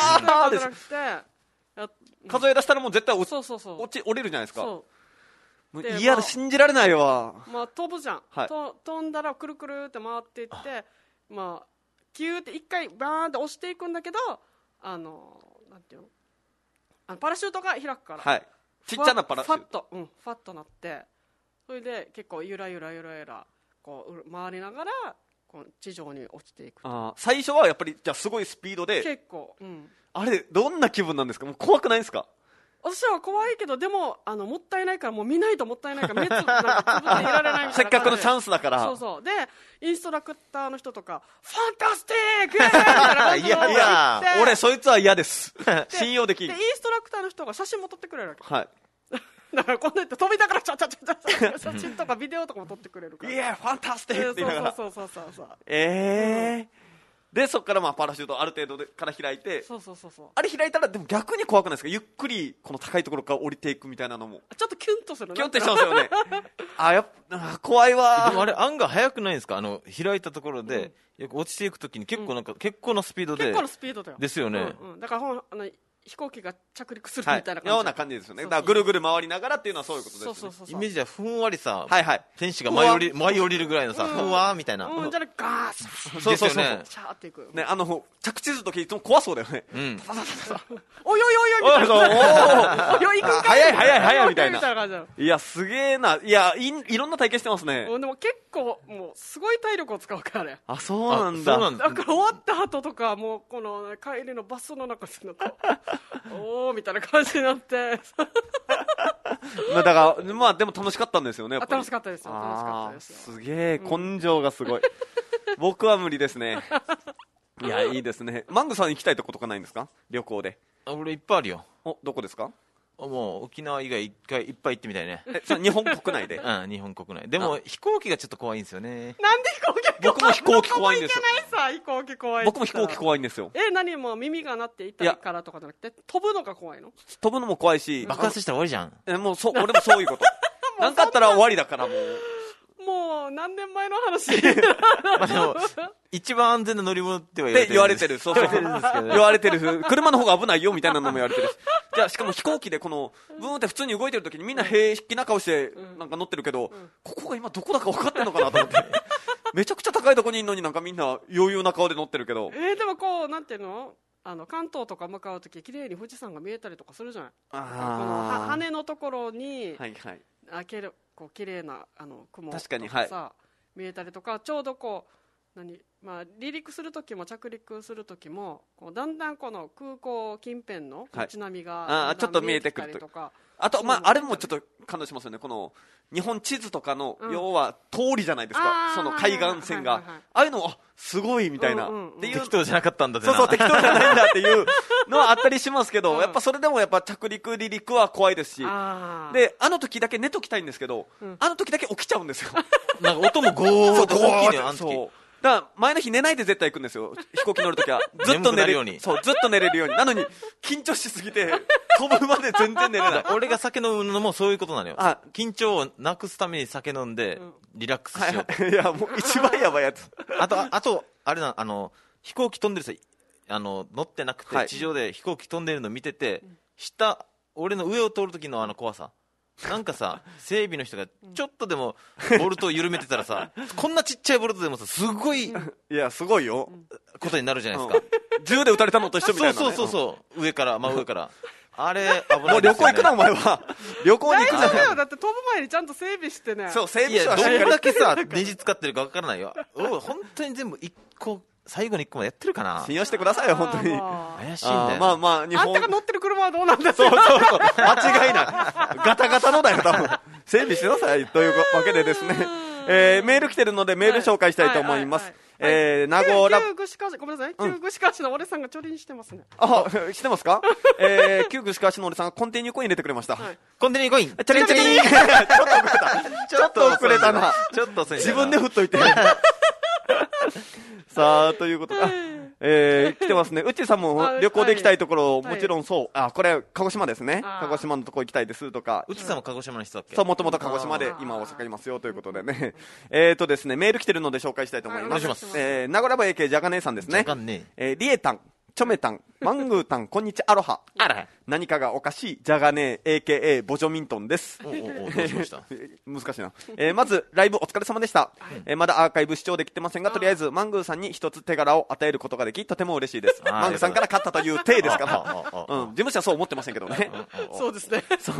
数え出したらもう絶対降りるじゃないですか。もう嫌で信じられないわ。 まあ飛ぶじゃん、飛んだらくるくるって回っていって、まあキューって一回バーンって押していくんだけど、なんていうの、パラシュートが開くから、 ちっちゃなパラシュート、 ファッとなって、それで結構ゆらゆらこう回りながらこう地上に落ちていく。 最初はやっぱりじゃあすごいスピードで結構、 あれどんな気分なんですか？もう怖くないですか？ 私は怖いけど、でももったいないから、もう見ないともったいないから、目つぶっていられないみたいな。 せっかくのチャンスだから。 そうでインストラクターの人とかファンタスティックみたいな感じで、いや俺そいつは嫌です信用できん。 でインストラクターの人が写真も撮ってくれるわけ。 だからこんな人飛びながら写真とかビデオとかも撮ってくれるから。 いやファンタスティックって言いながら。 そうでそこからパラシュートある程度から開いて、 そうあれ開いたらでも逆に怖くないですか？ゆっくりこの高いところから降りていくみたいなのもちょっとキュンとする。 キュンってしますよね怖いわ。 でもあれ案が速くないですか？開いたところで、落ちていくときに結構なスピードで、 結構なスピードだよ。 ですよね。 だから飛行機が着陸するみたいな感じ、 ような感じですよね。だからぐるぐる回りながらっていうのはそういうことですね。 イメージはふんわりさ、天使が舞い降りるぐらいのさ、ふわーみたいな。 じゃあガーッそうシャーっていくね。着地するときいつも怖そうだよね。 おいみたいな。 早いみたいな。いやすげえな。いやいろんな体験してますね。 でも結構もうすごい体力を使うからね。 そうなんだ。 だから終わった後とかもうこの帰りのバスの中ですのとおーみたいな感じになってだからでも楽しかったんですよね。 楽しかったですよ。 すげえ根性がすごい僕は無理ですね。いやいいですね。マングさん行きたいとことかないんですか？旅行で。 俺いっぱいあるよ。 どこですか？ もう沖縄以外いっぱい行ってみたいね。 日本国内で？ 日本国内でも飛行機がちょっと怖いんですよね。 なんで飛行機怖い？ 僕も飛行機怖いんですよ。 飛行機怖い。 僕も飛行機怖いんですよ。 何も耳が鳴って痛いからとかじゃなくて飛ぶのが怖いの？ 飛ぶのも怖いし、 爆発したら終わりじゃん。 もう俺もそういうことなんかあったら終わりだからもう何年前の話でも一番安全な乗り物って言われてる。そう言われてる。車の方が危ないよみたいなのも言われてるし。じゃあしかも飛行機でこのブーンって普通に動いてる時にみんな平気な顔してなんか乗ってるけど、ここが今どこだか分かってんのかなと思ってめちゃくちゃ高いとこにいるのになんかみんな余裕な顔で乗ってるけど、 でもこうなんていうの、関東とか向かう時綺麗に富士山が見えたりとかするじゃない。この羽のところにこう綺麗な雲とかさ見えたりとか、ちょうどこう離陸する時も着陸する時もこうだんだんこの空港近辺の街並みがちょっと見えてくるとか、あとあれもちょっと感動しますよね。この日本地図とかの要は通りじゃないですか、その海岸線がああいうのすごいみたいなっていう、 適当じゃなかったんだってな。 そう適当じゃないんだっていうのはあったりしますけど、やっぱそれでもやっぱ着陸離陸は怖いですし、で時だけ寝ときたいんですけど、時だけ起きちゃうんですよ。 なんか音もゴーッと大きいの。 そうだから前の日寝ないで絶対行くんですよ。飛行機乗るときはずっと寝れるように。ずっと寝れるように。なのに緊張しすぎて飛ぶまで全然寝れない。 俺が酒飲むのもそういうことなのよ。緊張をなくすために酒飲んでリラックスしよう。 いやもう一番やばいやつ。 あとあれな、飛行機飛んでるさ、乗ってなくて地上で飛行機飛んでるの見てて、俺の上を通る時の怖さ。なんかさ、整備の人がちょっとでもボルトを緩めてたらさ、こんなちっちゃいボルトでもさ、すごい、いやすごいよことになるじゃないですか。 銃で撃たれたのと一緒みたいな、 そう真上からあれ危ないですよね。 もう旅行行くなお前は。旅行に行くじゃない。 だって飛ぶ前にちゃんと整備してね。 そう整備しはどれだけさネジ使ってるか分からないよ。本当に全部一個最後に1個までやってるかな。 信用してくださいよ本当に。 怪しいんだよ。 日本あんたが乗ってる車はどうなんですか。 そう間違いない。ガタガタのだよ多分。整備してくださいというわけでですね、メール来てるのでメール紹介したいと思います。名護ラブ、 ごめんなさい、旧串川市の俺さんがチョリンしてますね。 してますか？旧串川市の俺さんがコンティニューコイン入れてくれました。 コンティニューコインチャリンチャリン。ちょっと遅れたな。 ちょっと自分で振っといて。さあということで、 来てますね。うっちーさんも旅行で行きたいところ、もちろんそう。これ、鹿児島ですね。鹿児島のとこ行きたいですとか。 うっちーさんも鹿児島の人だっけ？ そう、もともと鹿児島で、今大阪いますよということでね。ですね、メール来てるので紹介したいと思います。 お願いします。 名古屋場 AK ジャガネーさんですね。リエタン、チョメタン、マングータン、こんにちは、アロハ。何かがおかしい、ジャガネー、AKA ボジョミントンです。 どうしました？ 難しいな。まず、ライブお疲れ様でした。まだアーカイブ視聴できてませんが、とりあえず、マングーさんに一つ手柄を与えることができ、とても嬉しいです。マングーさんから勝ったという体ですから、事務所はそう思ってませんけどね。 そうですね。 そう。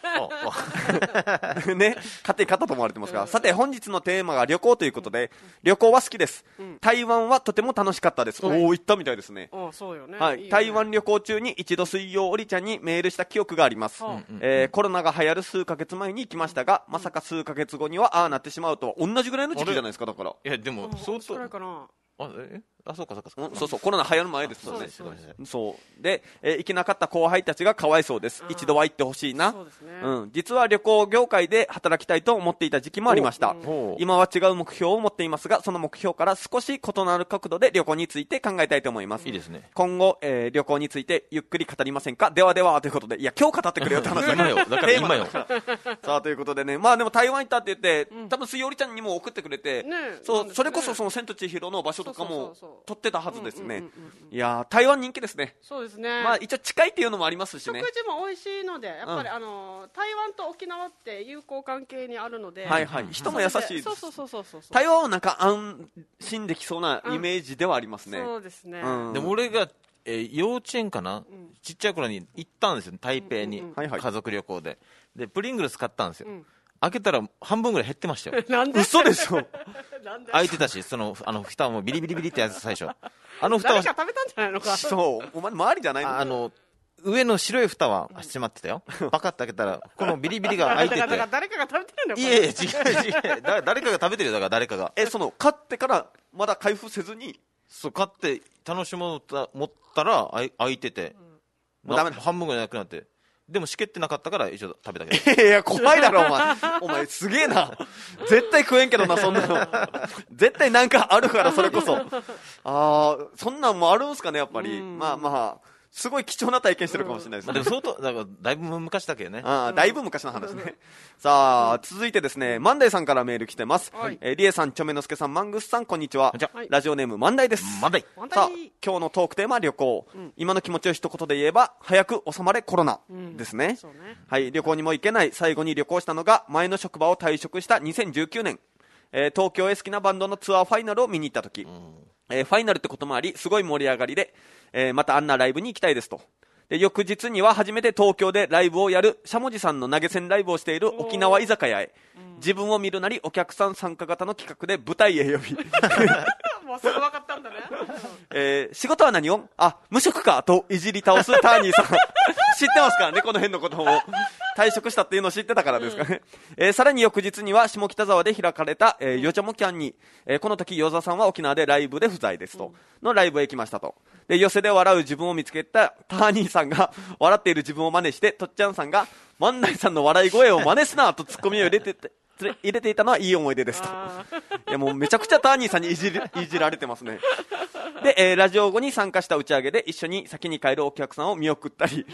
ね、勝手に勝ったと思われてますが、さて、本日のテーマが旅行ということで、旅行は好きです。台湾はとても楽しかったです。行ったみたいですね。 そうよね。 はい。台湾旅行中に一度水曜おりちゃんにメールした記憶があります。コロナが流行る数ヶ月前に行きましたが、まさか数ヶ月後にはああなってしまうとは、同じぐらいの時期じゃないですか、だから。 いや、でも、相当。そうか。 そう、コロナ流行る前ですもんね。そう。で、行けなかった後輩たちがかわいそうです。一度は行ってほしいな。実は旅行業界で働きたいと思っていた時期もありました。今は違う目標を持っていますが、その目標から少し異なる角度で旅行について考えたいと思います。 いいですね。 今後、旅行についてゆっくり語りませんか？ではでは、ということで、いや、今日語ってくれよって話だよ。だから今よ。 さあ、ということでね、まあでも台湾行ったって言って、多分水曜りちゃんにも送ってくれて、そう、それこそその千と千尋の場所とかも撮ってたはずですね。いやー、台湾人気ですね。 そうですね。 まあ一応近いっていうのもありますしね。 食事も美味しいので、やっぱり台湾と沖縄って友好関係にあるので、 はいはい。人も優しいです。 そう。 台湾はなんか安心できそうなイメージではありますね。 そうですね。 でも俺が幼稚園かな、ちっちゃい頃に行ったんですよ、台北に、家族旅行で。で、プリングルス買ったんですよ。開けたら半分ぐらい減ってましたよ。 なんで？ 嘘でしょ。 開いてたし、蓋もビリビリってやつ最初。 蓋は誰か食べたんじゃないのか。 そう、お前周りじゃないの？上の白い蓋は閉まってたよ。パカッと開けたらこのビリビリが開いてて。 誰かが食べてるんだよ。 いえ、違う。誰かが食べてるよ、だから誰かが。 買ってからまだ開封せずに。 そう、買って楽しもうと思ったら開いてて、半分ぐらいなくなって。でもしけってなかったから一応食べたけど。 いや、怖いだろ、お前すげえな。絶対食えんけどな、そんなの。絶対なんかあるから、それこそ。そんなんもあるんすかね、やっぱり。まあ、すごい貴重な体験してるかもしれないですね。 でも相当、だからだいぶ昔だけどね。 だいぶ昔の話ね。さあ、続いてですね、万代さんからメール来てます。リエさん、チョメノスケさん、マングスさん、こんにちは。ラジオネーム、万代です。 万代。 さあ、今日のトークテーマ、旅行。今の気持ちを一言で言えば、早く収まれコロナですね。はい、旅行にも行けない、最後に旅行したのが、前の職場を退職した2019年。東京へ好きなバンドのツアーファイナルを見に行った時。ファイナルってこともあり、すごい盛り上がりで、またあんなライブに行きたいですと。で、翌日には初めて東京でライブをやるしゃもじさんの投げ銭ライブをしている沖縄居酒屋へ、自分を見るなりお客さん参加型の企画で舞台へ呼びもうすぐ分かったんだね。仕事は何を？無職かといじり倒すターニーさん知ってますからね、この辺のことも。退職したっていうのを知ってたからですかね。さらに翌日には下北沢で開かれた、よちょもキャンに、この時与座さんは沖縄でライブで不在ですと、のライブへ行きましたと。で、寄せで笑う自分を見つけたターニーさんが笑っている自分を真似して、とっちゃんさんが万代さんの笑い声を真似すなとツッコミを入れていたのはいい思い出ですと。いや、もうめちゃくちゃターニーさんにいじられてますね。で、ラジオ後に参加した打ち上げで一緒に先に帰るお客さんを見送ったり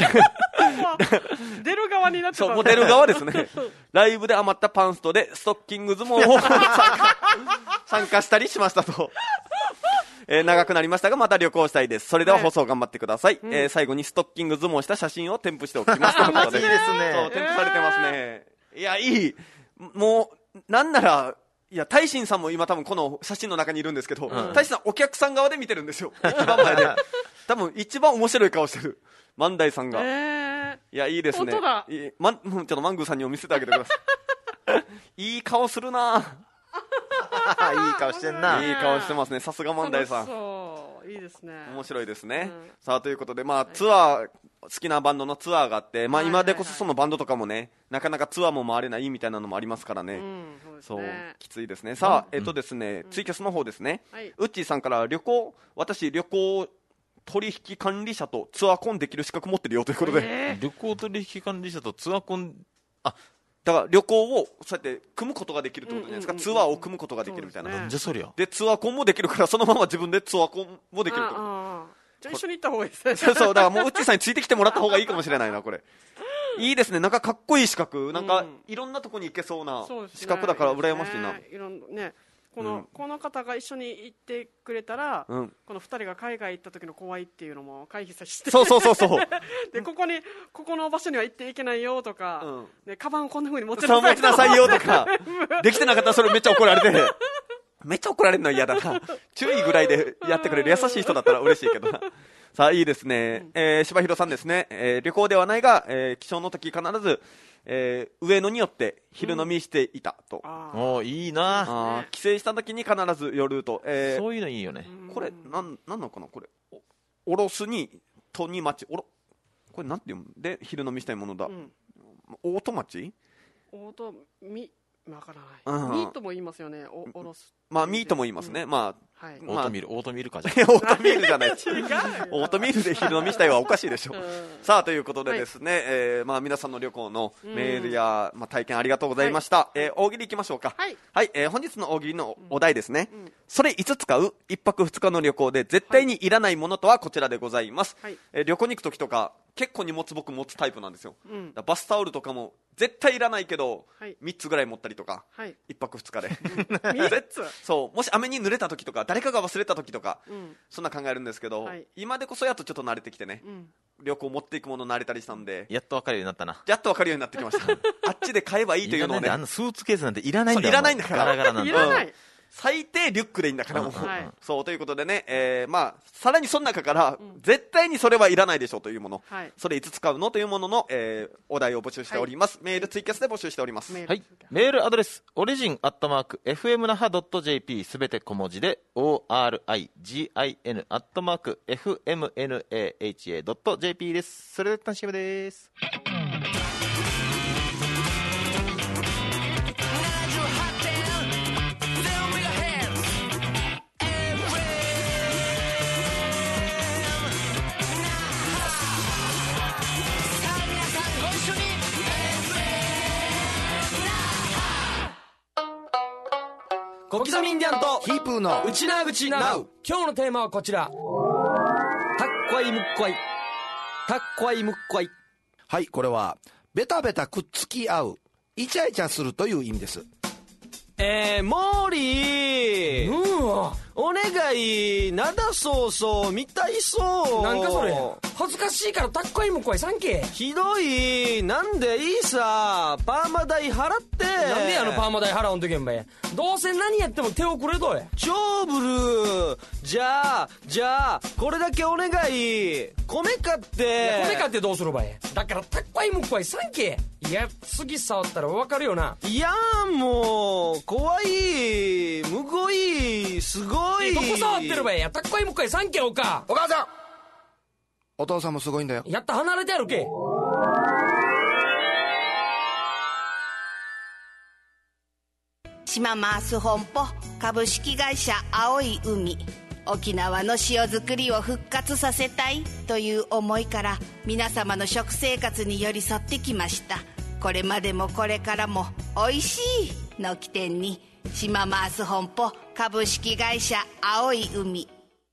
出る側になってた、 そう、もう出る側ですね。ライブで余ったパンストでストッキング相撲を参加したりしましたと。長くなりましたがまた旅行したいです。それでは放送頑張ってください。最後にストッキング相撲した写真を添付しておきますということで。 いいですね。 そう、添付されてますね。いや、いい。もうなんなら、いや、大臣さんも今多分この写真の中にいるんですけど、大臣さんお客さん側で見てるんですよ。一番前で。多分一番面白い顔してる。万代さんが。いや、いいですね。 本当だ。 ちょっとマングーさんにも見せてあげてください。いい顔するな。 いい顔してんな。 いい顔してますね。さすが万代さん。 そう、いいですね。 面白いですね。さあ、ということで、ツアー、好きなバンドのツアーがあって、今でこそそのバンドとかもね、なかなかツアーも回れないみたいなのもありますからね。そう、きついですね。さあ、ですね、ツイキャスの方ですね。ウッチーさんから私旅行取引管理者とツアーコンできる資格持ってるよということで。 旅行取引管理者とツアーコン、 だから旅行をそうやって組むことができるってことじゃないですか、ツアーを組むことができるみたいな、 なんじゃそりゃ。 でツアーコンもできるから、そのまま自分でツアーコンもできると。 じゃあ一緒に行った方がいいですね。 そうだからもうウッチーさんについてきてもらった方がいいかもしれないな、これ。いいですね、なんかかっこいい資格、なんかいろんなとこに行けそうな資格だから羨ましいな。 いろんね、この方が一緒に行ってくれたら、この2人が海外行った時の怖いっていうのも回避させて、 そうでここの場所には行っていけないよとか、カバンをこんな風に持ちなさいよとかできてなかったらそれめっちゃ怒られてめっちゃ怒られるのは嫌だな。注意ぐらいでやってくれる優しい人だったら嬉しいけどな。さあいいですね、柴弘さんですね、旅行ではないが、起床の時必ず上野によって昼飲みしていたと。 いいな。 帰省した時に必ず夜と、 そういうのいいよね。 これなんのかな、これおろすにとに町これなんて読むで昼飲みしたいものだ、大戸町大戸みわからない、ミートも言いますよね、おろす。 まあミートも言いますね、まあオートミールかじゃオートミールじゃないオートミールで昼飲みしたいはおかしいでしょ。さあということでですね、まあ皆さんの旅行のメールや、体験ありがとうございました。大喜利いきましょうか。はい、本日の大喜利のお題ですね、それいつ使う1泊2日の旅行で絶対にいらないものとはこちらでございます。旅行に行く時とか結構荷物僕持つタイプなんですよ、バスタオルとかも絶対いらないけど、3つぐらい持ったりとか、1泊2日で 3つそう、もし雨に濡れた時とか誰かが忘れた時とか、そんな考えるんですけど、今でこそやっとちょっと慣れてきてね、旅行持っていくもの慣れたりしたんで、 やっと分かるようになったな。 やっと分かるようになってきましたあっちで買えばいいというのをね、 あのスーツケースなんていらないんだよ。 いらないんだからガラガラなんだ。 いらない、 最低リュックでいいんだからもう、そうということでね、さらにその中から、絶対にそれはいらないでしょうというもの、それいつ使うのというものの、お題を募集しております。メールツイキャスで募集しております。 はい、メールアドレスオリジン@fmnaha.jp すべて小文字で origin@fmnaha.jp です。それで楽しみです。 小刻みインディアンとヒープーのうちなうちなう。今日のテーマはこちら、たっこいむっこい、たっこいむっこい。 はい、これはベタベタくっつき合う、イチャイチャするという意味です。 モーリー、お願い、なだそうそう見たいそう。 なんかそれ恥ずかしいからたっこいむっこいさんけ。 ひどい、なんでいいさ、パーマ代払って。 なんでパーマ代払うんとけんばい。どうせ何やっても手をくれとい。 超ブルー、じゃあこれだけお願い、米買って。 米買ってどうするばい。だからたっこいむっこいさんけ。いや、次触ったら分かるよな。 いやもう怖い、むごい、すごい。 どこ触ってるばい。たっこいむっこいさんけおか。 お母さん、お父さんもすごいんだよ。 やった離れてやるけ。 島マース本舗株式会社青い海、沖縄の塩作りを復活させたいという思いから皆様の食生活に寄り添ってきました。これまでもこれからもおいしいの起点に島マース本舗株式会社青い海。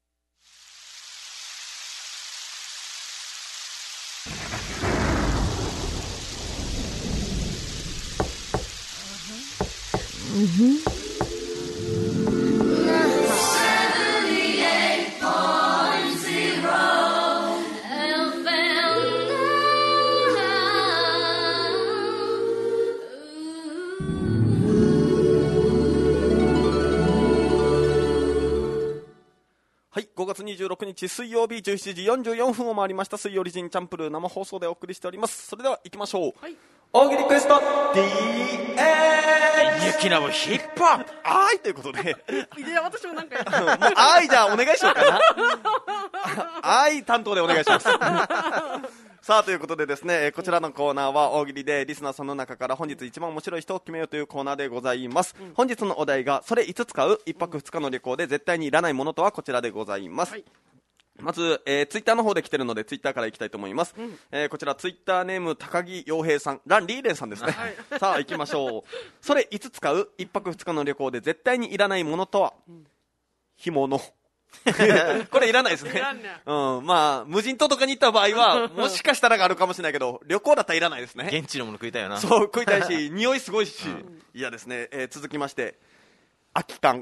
はい、5月26日水曜日17時44分を回りました。水曜リジンチャンプルー生放送でお送りしております。それでは行きましょう。大喜利クエスト DA 雪なぶヒップホップ。 はい、ということでいや、私もなんかやっもうじゃあお願いしようかな担当でお願いしますさあということでですね、こちらのコーナーは大喜利でリスナーさんの中から本日一番面白い人を決めようというコーナーでございます。本日のお題がそれいつ使う1泊2日の旅行で絶対にいらないものとはこちらでございます。 まず、ツイッターの方で来てるのでツイッターからいきたいと思います、こちらツイッターネーム高木洋平さん、ランリーレンさんですね、さあ行きましょう。それいつ使う1泊2日の旅行で絶対にいらないものとは、干物これいらないですね。まあ無人島とかに行った場合はもしかしたらがあるかもしれないけど、旅行だったらいらないですね。 現地のもの食いたいよな。 そう食いたいし匂いすごいし、嫌ですね。続きまして空き缶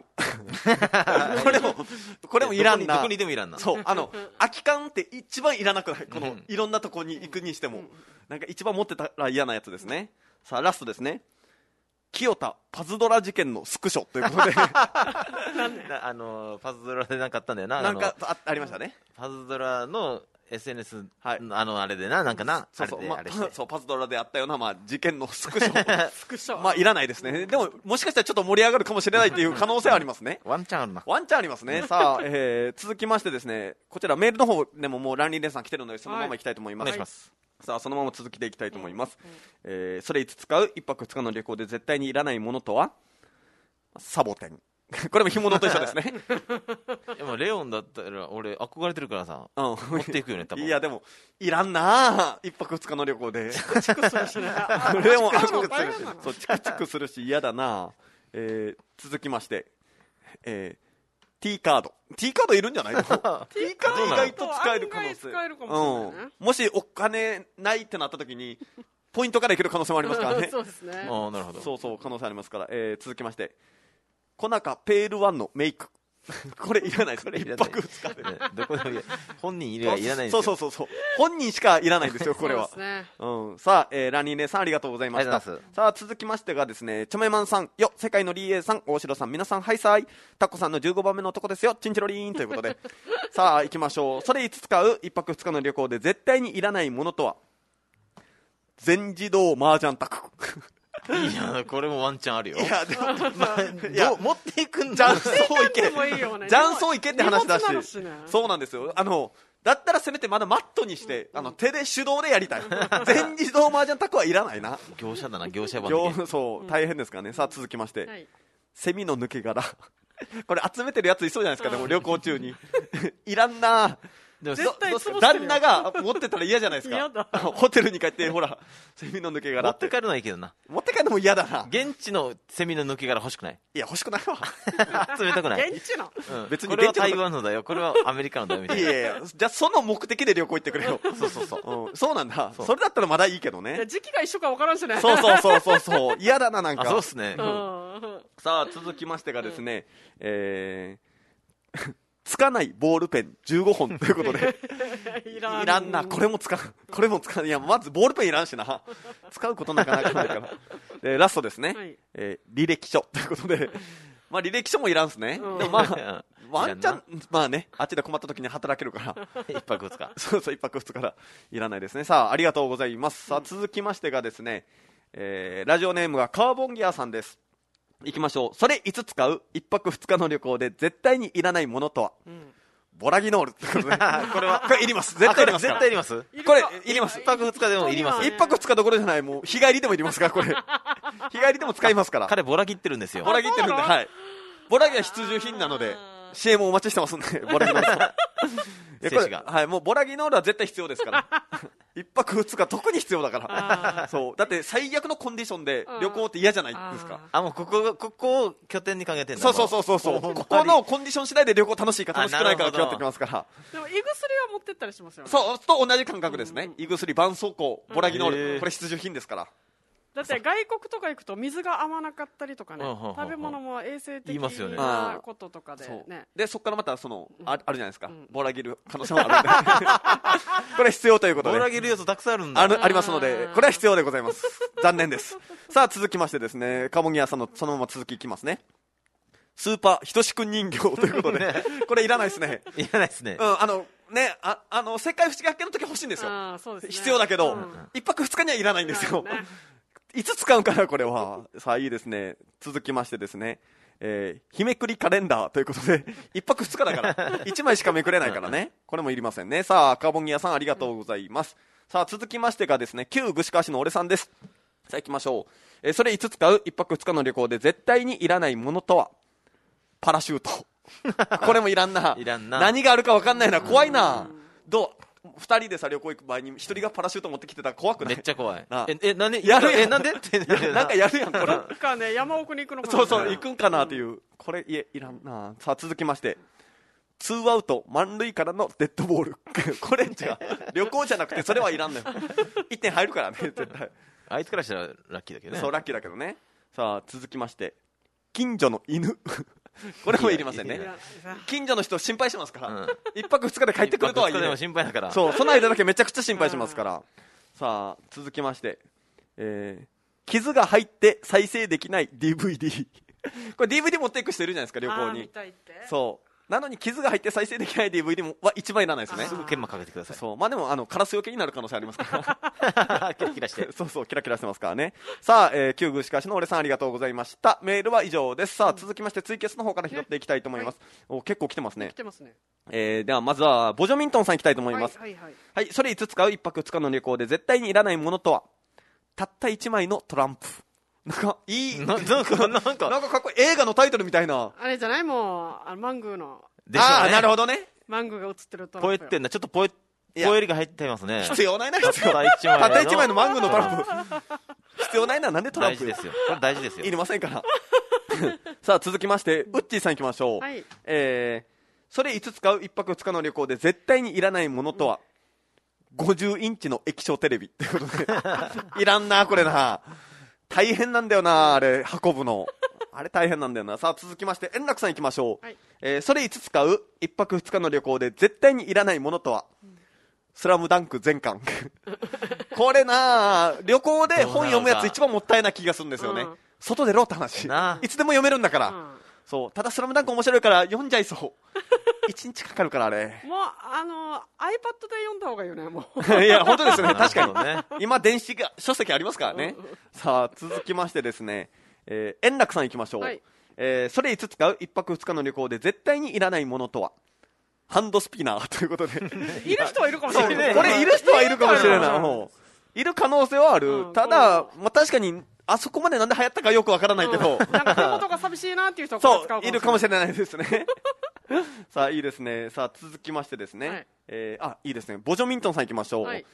これもいらんな。 どこにでもいらんな。 そう空き缶って一番いらなくない？このいろんなとこに行くにしても、なんか一番持ってたら嫌なやつですね。さあラストですね。清田パズドラ事件のスクショということでパズドラでなんかあったんだよな。 なんかありましたね。 パズドラの SNS、はい、あれでなんかな、 そうパズドラであったような、まあ、事件のスクショまあいらないですね。でももしかしたらちょっと盛り上がるかもしれないという可能性はありますね。 ワンチャンあるな。 ワンチャンありますね。さあ、続きましてですね、こちらメールの方でももうランリーレンさん来てるのでそのままいきたいと思います、 お願いします。 さあそのまま続きでいきたいと思います、それいつ使う1泊2日の旅行で絶対にいらないものとは、サボテンこれも干物と一緒ですね。 でもレオンだったら俺憧れてるからさ、持っていくよね多分。 いやでもいらんな1泊2日の旅行で。チクチクするしね。レオンチクチクするし嫌だな。続きまして、T カードいるんじゃないの？ T カード意外と使える可能性、もしお金ないってなった時にポイントからいける可能性もありますからね。 そうですね。 なるほど。 そう可能性ありますから、続きましてコナカペールワンのメイクこれいらないです。1泊2日で、ね、 どこでも本人いらないんですよ。 そう本人しかいらないんですよこれは。さあ、ラニーネさんありがとうございました。さあ続きましてがですね、チョメマンさんよ、世界のリーエーさん、大城さん、皆さんハイサイ、タコさんの15番目の男ですよ、チンチロリーンということでさあ行きましょう。それいつ使う1泊2日の旅行で絶対にいらないものとは、全自動麻雀卓いやこれもワンチャンあるよ。 いやでも、 持っていくんだ。 雀荘行けって話だし、そうなんですよ。だったらせめてまだマットにして、手で手動でやりたい。全自動麻雀卓はいらないな。 業者だな、業者版。 そう大変ですからね。さあ続きまして、セミの抜け殻これ集めてるやついそうじゃないですか。でも旅行中にいらんな。でも旦那が持ってたら嫌じゃないですか。ホテルに帰ってほらセミの抜け殻持って帰るのはいいけどな。 持って帰るのも嫌だな。 現地のセミの抜け殻欲しくない？ いや欲しくないわ。 集めたくない。 現地の、 別にこれは台湾のだよ、これはアメリカのだよみたいな。 いやじゃあその目的で旅行行ってくれよ。そうなんだ。それだったらまだいいけどね。 時期が一緒か分からんしね。 そう嫌だななんか。 そうっすね。 さあ続きましてがですね、つかないボールペン15本ということでいらんな。これも使う。いやまずボールペンいらんしな。使うことなかなかないからでラストですね、履歴書ということで、まあ履歴書もいらんすね。でもまあワンチャンまあね、あっちで困った時に働けるから 1泊2日そう1泊2日からいらないですね。さあありがとうございます。さあ続きましてがですね、ラジオネームがカーボンギアさんです。いきましょう。それいつ使う1泊2日の旅行で絶対にいらないものとは、ボラギノールってことでこれはいります。絶対いります。 絶対いります。 これいります。 1泊2日でもいります。 1泊2日どころじゃない、もう日帰りでもいりますから。これ日帰りでも使いますから。 彼ボラギってるんですよ。 ボラギってるんで、はい。ボラギは必需品なので CM お待ちしてますんで、ボラギノールはい、もうボラギノールは絶対必要ですから1泊2日特に必要だからそうだって最悪のコンディションで旅行って嫌じゃないですか。 もうここを拠点に考えてんだ。 そうここのコンディション次第で旅行楽しいか楽しくないかが決まってきますから。 でも胃薬は持ってったりしますよね。 そうと同じ感覚ですね。胃薬、絆創膏、ボラギノール、これ必需品ですから。 だって外国とか行くと水が合わなかったりとかね、食べ物も衛生的なこととかでね。 でそこからまたあるじゃないですか、ボラギル可能性もあるんでこれ必要ということで、 ボラギル要素たくさんあるんだ。 ありますので、これは必要でございます。残念です。さあ続きましてですね、カモギアさんのそのまま続きいきますね。スーパーひとしくん人形ということでこれいらないですね。 いらないですね。 世界不思議発見の時欲しいんですよ。必要だけど1泊2日にはいらないんですよ。いつ使うかなこれは。さあいいですね。続きましてですね、日めくりカレンダーということで1泊2日だから1枚しかめくれないからね、これもいりませんね。さあカーボンギアさんありがとうございます。さあ続きましてがですね、旧串川市の俺さんです。さあ行きましょう。それいつ使う1泊2日の旅行で絶対にいらないものとは、パラシュートこれもいらんな。 いらんな。 何があるか分かんないな。怖いな。どう2人でさ旅行行く場合に1人がパラシュート持ってきてたら怖くない？ めっちゃ怖い。 なんでやるやん。 なんでってなんかやるやんこれ。 なんかね山奥に行くのかな。 そうそう行くんかなっていう。これいらんな。さあ続きまして。2アウト満塁からのデッドボール。これ違う。旅行じゃなくてそれはいらんのよ。1点入るからね絶対。 あいつからしたらラッキーだけどね。 そうラッキーだけどね。さあ続きまして近所の犬。これもいりませんね。近所の人心配しますから、1泊2日で帰ってくるとはいえ、 でも心配だから、 そうその間だけめちゃくちゃ心配しますから。さあ続きまして、傷が入って再生できない DVD。 これ DVD 持っていく人いるじゃないですか旅行に。そうなのに傷が入って再生できない DVD もは一番いらないですね。 すぐ研磨かけてください。 そうまあでもカラスよけになる可能性ありますからキラキラしてそうキラキラしてますからね。さあ、旧宮歯科医師の俺さんありがとうございました。メールは以上です。さあ続きましてツイキャスの方から拾っていきたいと思います。結構来てますね。 来てますね。 ではまずはボジョミントンさんいきたいと思います。はい、それ5つ使う1泊2日の旅行で絶対にいらないものとは。たった1枚のトランプ。なんかいいなんかかっこいい映画のタイトルみたいな。 あれじゃないもうマングーのああなるほどね。 マングーが映ってるトランプ。 ポエってんなちょっとポエリが入ってますね。 必要ないな。たった1枚のマングーのトランプ必要ないな。なんでトランプ大事ですよ。これ大事ですよ。 いりませんからさあ続きましてウッチーさんいきましょう。それ5つ買う1泊2日の旅行で絶対にいらないものとは、50インチの液晶テレビってことでいらんなこれな。大変なんだよなあれ運ぶの。あれ大変なんだよな。さあ続きまして円楽さんいきましょう。それ5つ買う1泊2日の旅行で絶対にいらないものとは、スラムダンク全巻これな旅行で本読むやつ一番もったいな気がするんですよね。外出ろって話。いつでも読めるんだから。そうただスラムダンク面白いから読んじゃいそう1日かかるからあれ。 もうiPad で読んだ方がいいよねもういや本当ですね確かにね。今電子書籍ありますからね。さあ続きましてですね、円楽さんいきましょう。それ5つ買う1泊2日の旅行で絶対にいらないものとは、ハンドスピナーということでいる人はいるかもしれない。 これいる人はいるかもしれない。もういる可能性はある。ただ、まあ、確かにあそこまでなんで流行ったかよくわからないけど、 なんか手元が寂しいなっていう人はこれ使うかもしれない。そういるかもしれないですねさあいいですね。さあ続きましてですね、いいですね。ボジョミントンさんいきましょう。それ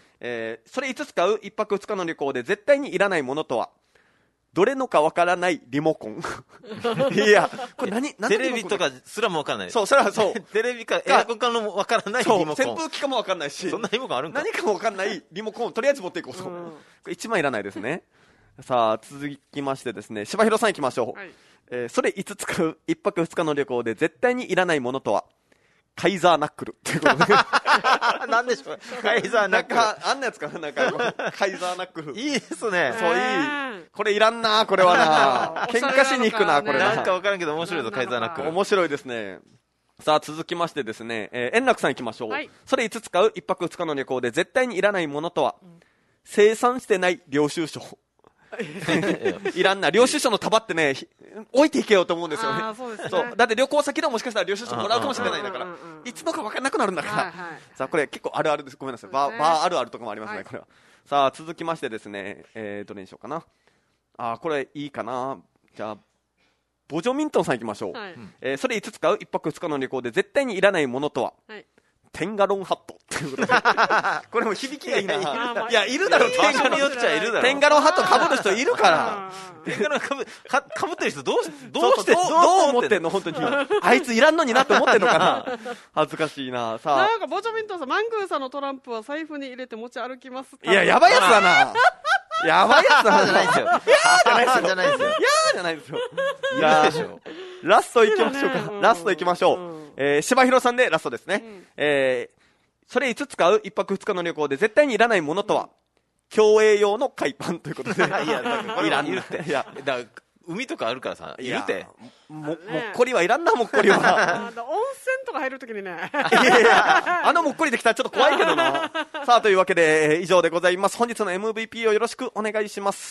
5つ買う1泊2日の旅行で絶対にいらないものとは、どれのかわからないリモコンいやこれ何テレビとかすらもわからない。 そうそれはそうテレビかエアコンかのわからないリモコン。 扇風機かもわからないし、 そんなリモコンあるんか。 何かもわからないリモコンをとりあえず持っていこうと。これ1枚いらないですね。さあ続きましてですね、柴弘さんいきましょう。それ5つ買う1泊2日の旅行で絶対にいらないものとは、カイザーナックルっていうことでなんでしょうカイザーナックル。 あんなやつかなんかカイザーナックルいいですね。 そういい。これいらんなこれはな喧嘩しに行くなこれなんかわからんけど面白いぞカイザーナックル。 面白いですね。さあ続きましてですね、円楽さんいきましょう。それ5つ買う1泊2日の旅行で絶対にいらないものとは、生産してない領収書いらんな。領収書の束ってね置いていけようと思うんですよね。そうだって旅行先でもしかしたら領収書もらうかもしれないんだから、いつのか分からなくなるんだから。さあこれ結構あるあるです。ごめんなさい。バーあるあるとかもありますねこれは。さあ続きましてですね、どれにしようかな。これいいかな。じゃあボジョミントンさんいきましょう。それ5つ買う1泊2日の旅行で絶対にいらないものとは、テンガロンハットっていうことでこれも響きがいいな。いやいるだろう。 テンガロンによっちゃいるだろう。 テンガロンハットかぶる人いるからテンガロンかぶってる人どう思ってんの本当にあいついらんのになって思ってんのかな恥ずかしいな。さあなんかボジョミントンさん、マングーさんのトランプは財布に入れて持ち歩きますか。 いややばいやつだなやばいやつだな。 じゃないですよ。じゃないですよ。 じゃないですよ。いやでしょ。ラストいきましょうか。ラストいきましょう。柴弘さんでラストですね。それ5つ買う1泊2日の旅行で絶対にいらないものとは、競泳用の海パンということで。いやいらんって。いやだから海とかあるからさいるって。 もっこりはいらんな。もっこりは温泉とか入るときにねもっこりできたらちょっと怖いけどなさあというわけで以上でございます。本日の MVP をよろしくお願いします。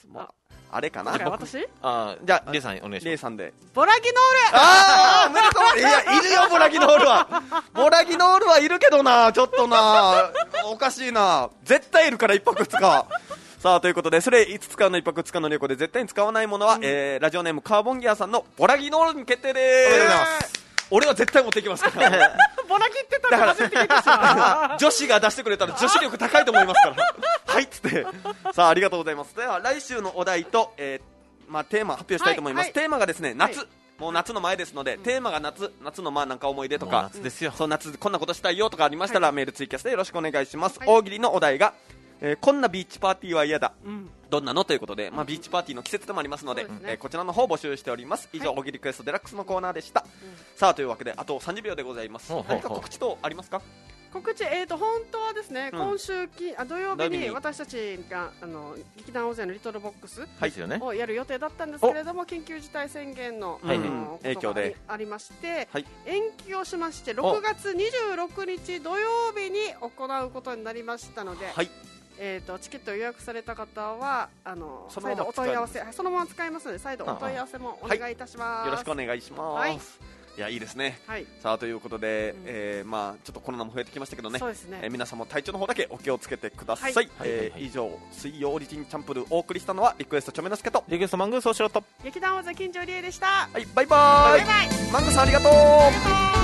あれかな。 私じゃあレイさんお願いします。 レイさんでボラギノール。 おめでとう。いやいるよボラギノールは。ボラギノールはいるけどな、ちょっとなおかしいな。絶対いるから1泊2日さあということで、それ5つ使うの1泊2日の旅行で絶対に使わないものは、ラジオネームカーボンギアさんのボラギノールに決定です。 おめでとうございます。 俺は絶対持っていきますからボラ切ってたら初めて聞いたし女子が出してくれたら女子力高いと思いますからはいっつってさあありがとうございます。では来週のお題と、テーマ発表したいと思います。テーマがですね、夏、もう夏の前ですので、テーマが夏のなんか思い出とか、 夏ですよ。 そう夏こんなことしたいよとかありましたら、メールツイキャスでよろしくお願いします。大喜利のお題が、こんなビーチパーティーは嫌だ、どんなのということで、ビーチパーティーの季節でもありますので、こちらの方募集しております。以上、大喜利クエストデラックスのコーナーでした。さあというわけであと30秒でございます。何か告知等ありますか？ 告知、本当はですね、今週土曜日に私たちが劇団大勢のリトルボックスをやる予定だったんですけれども、緊急事態宣言の影響でありまして、延期をしまして、6月26日土曜日に行うことになりましたので、チケットを予約された方は再度お問い合わせ、そのまま使えますので、再度お問い合わせもお願いいたします。 よろしくお願いします。いやいいですね、さあということで、ちょっとコロナも増えてきましたけどね、皆さんも体調の方だけお気をつけてください。以上、水曜オリジンチャンプルーお送りしたのはリクエストチョメノスケとリクエストマングースおしろと劇団大勢金城理恵でした。 バイバイ。マングーさんありがとう。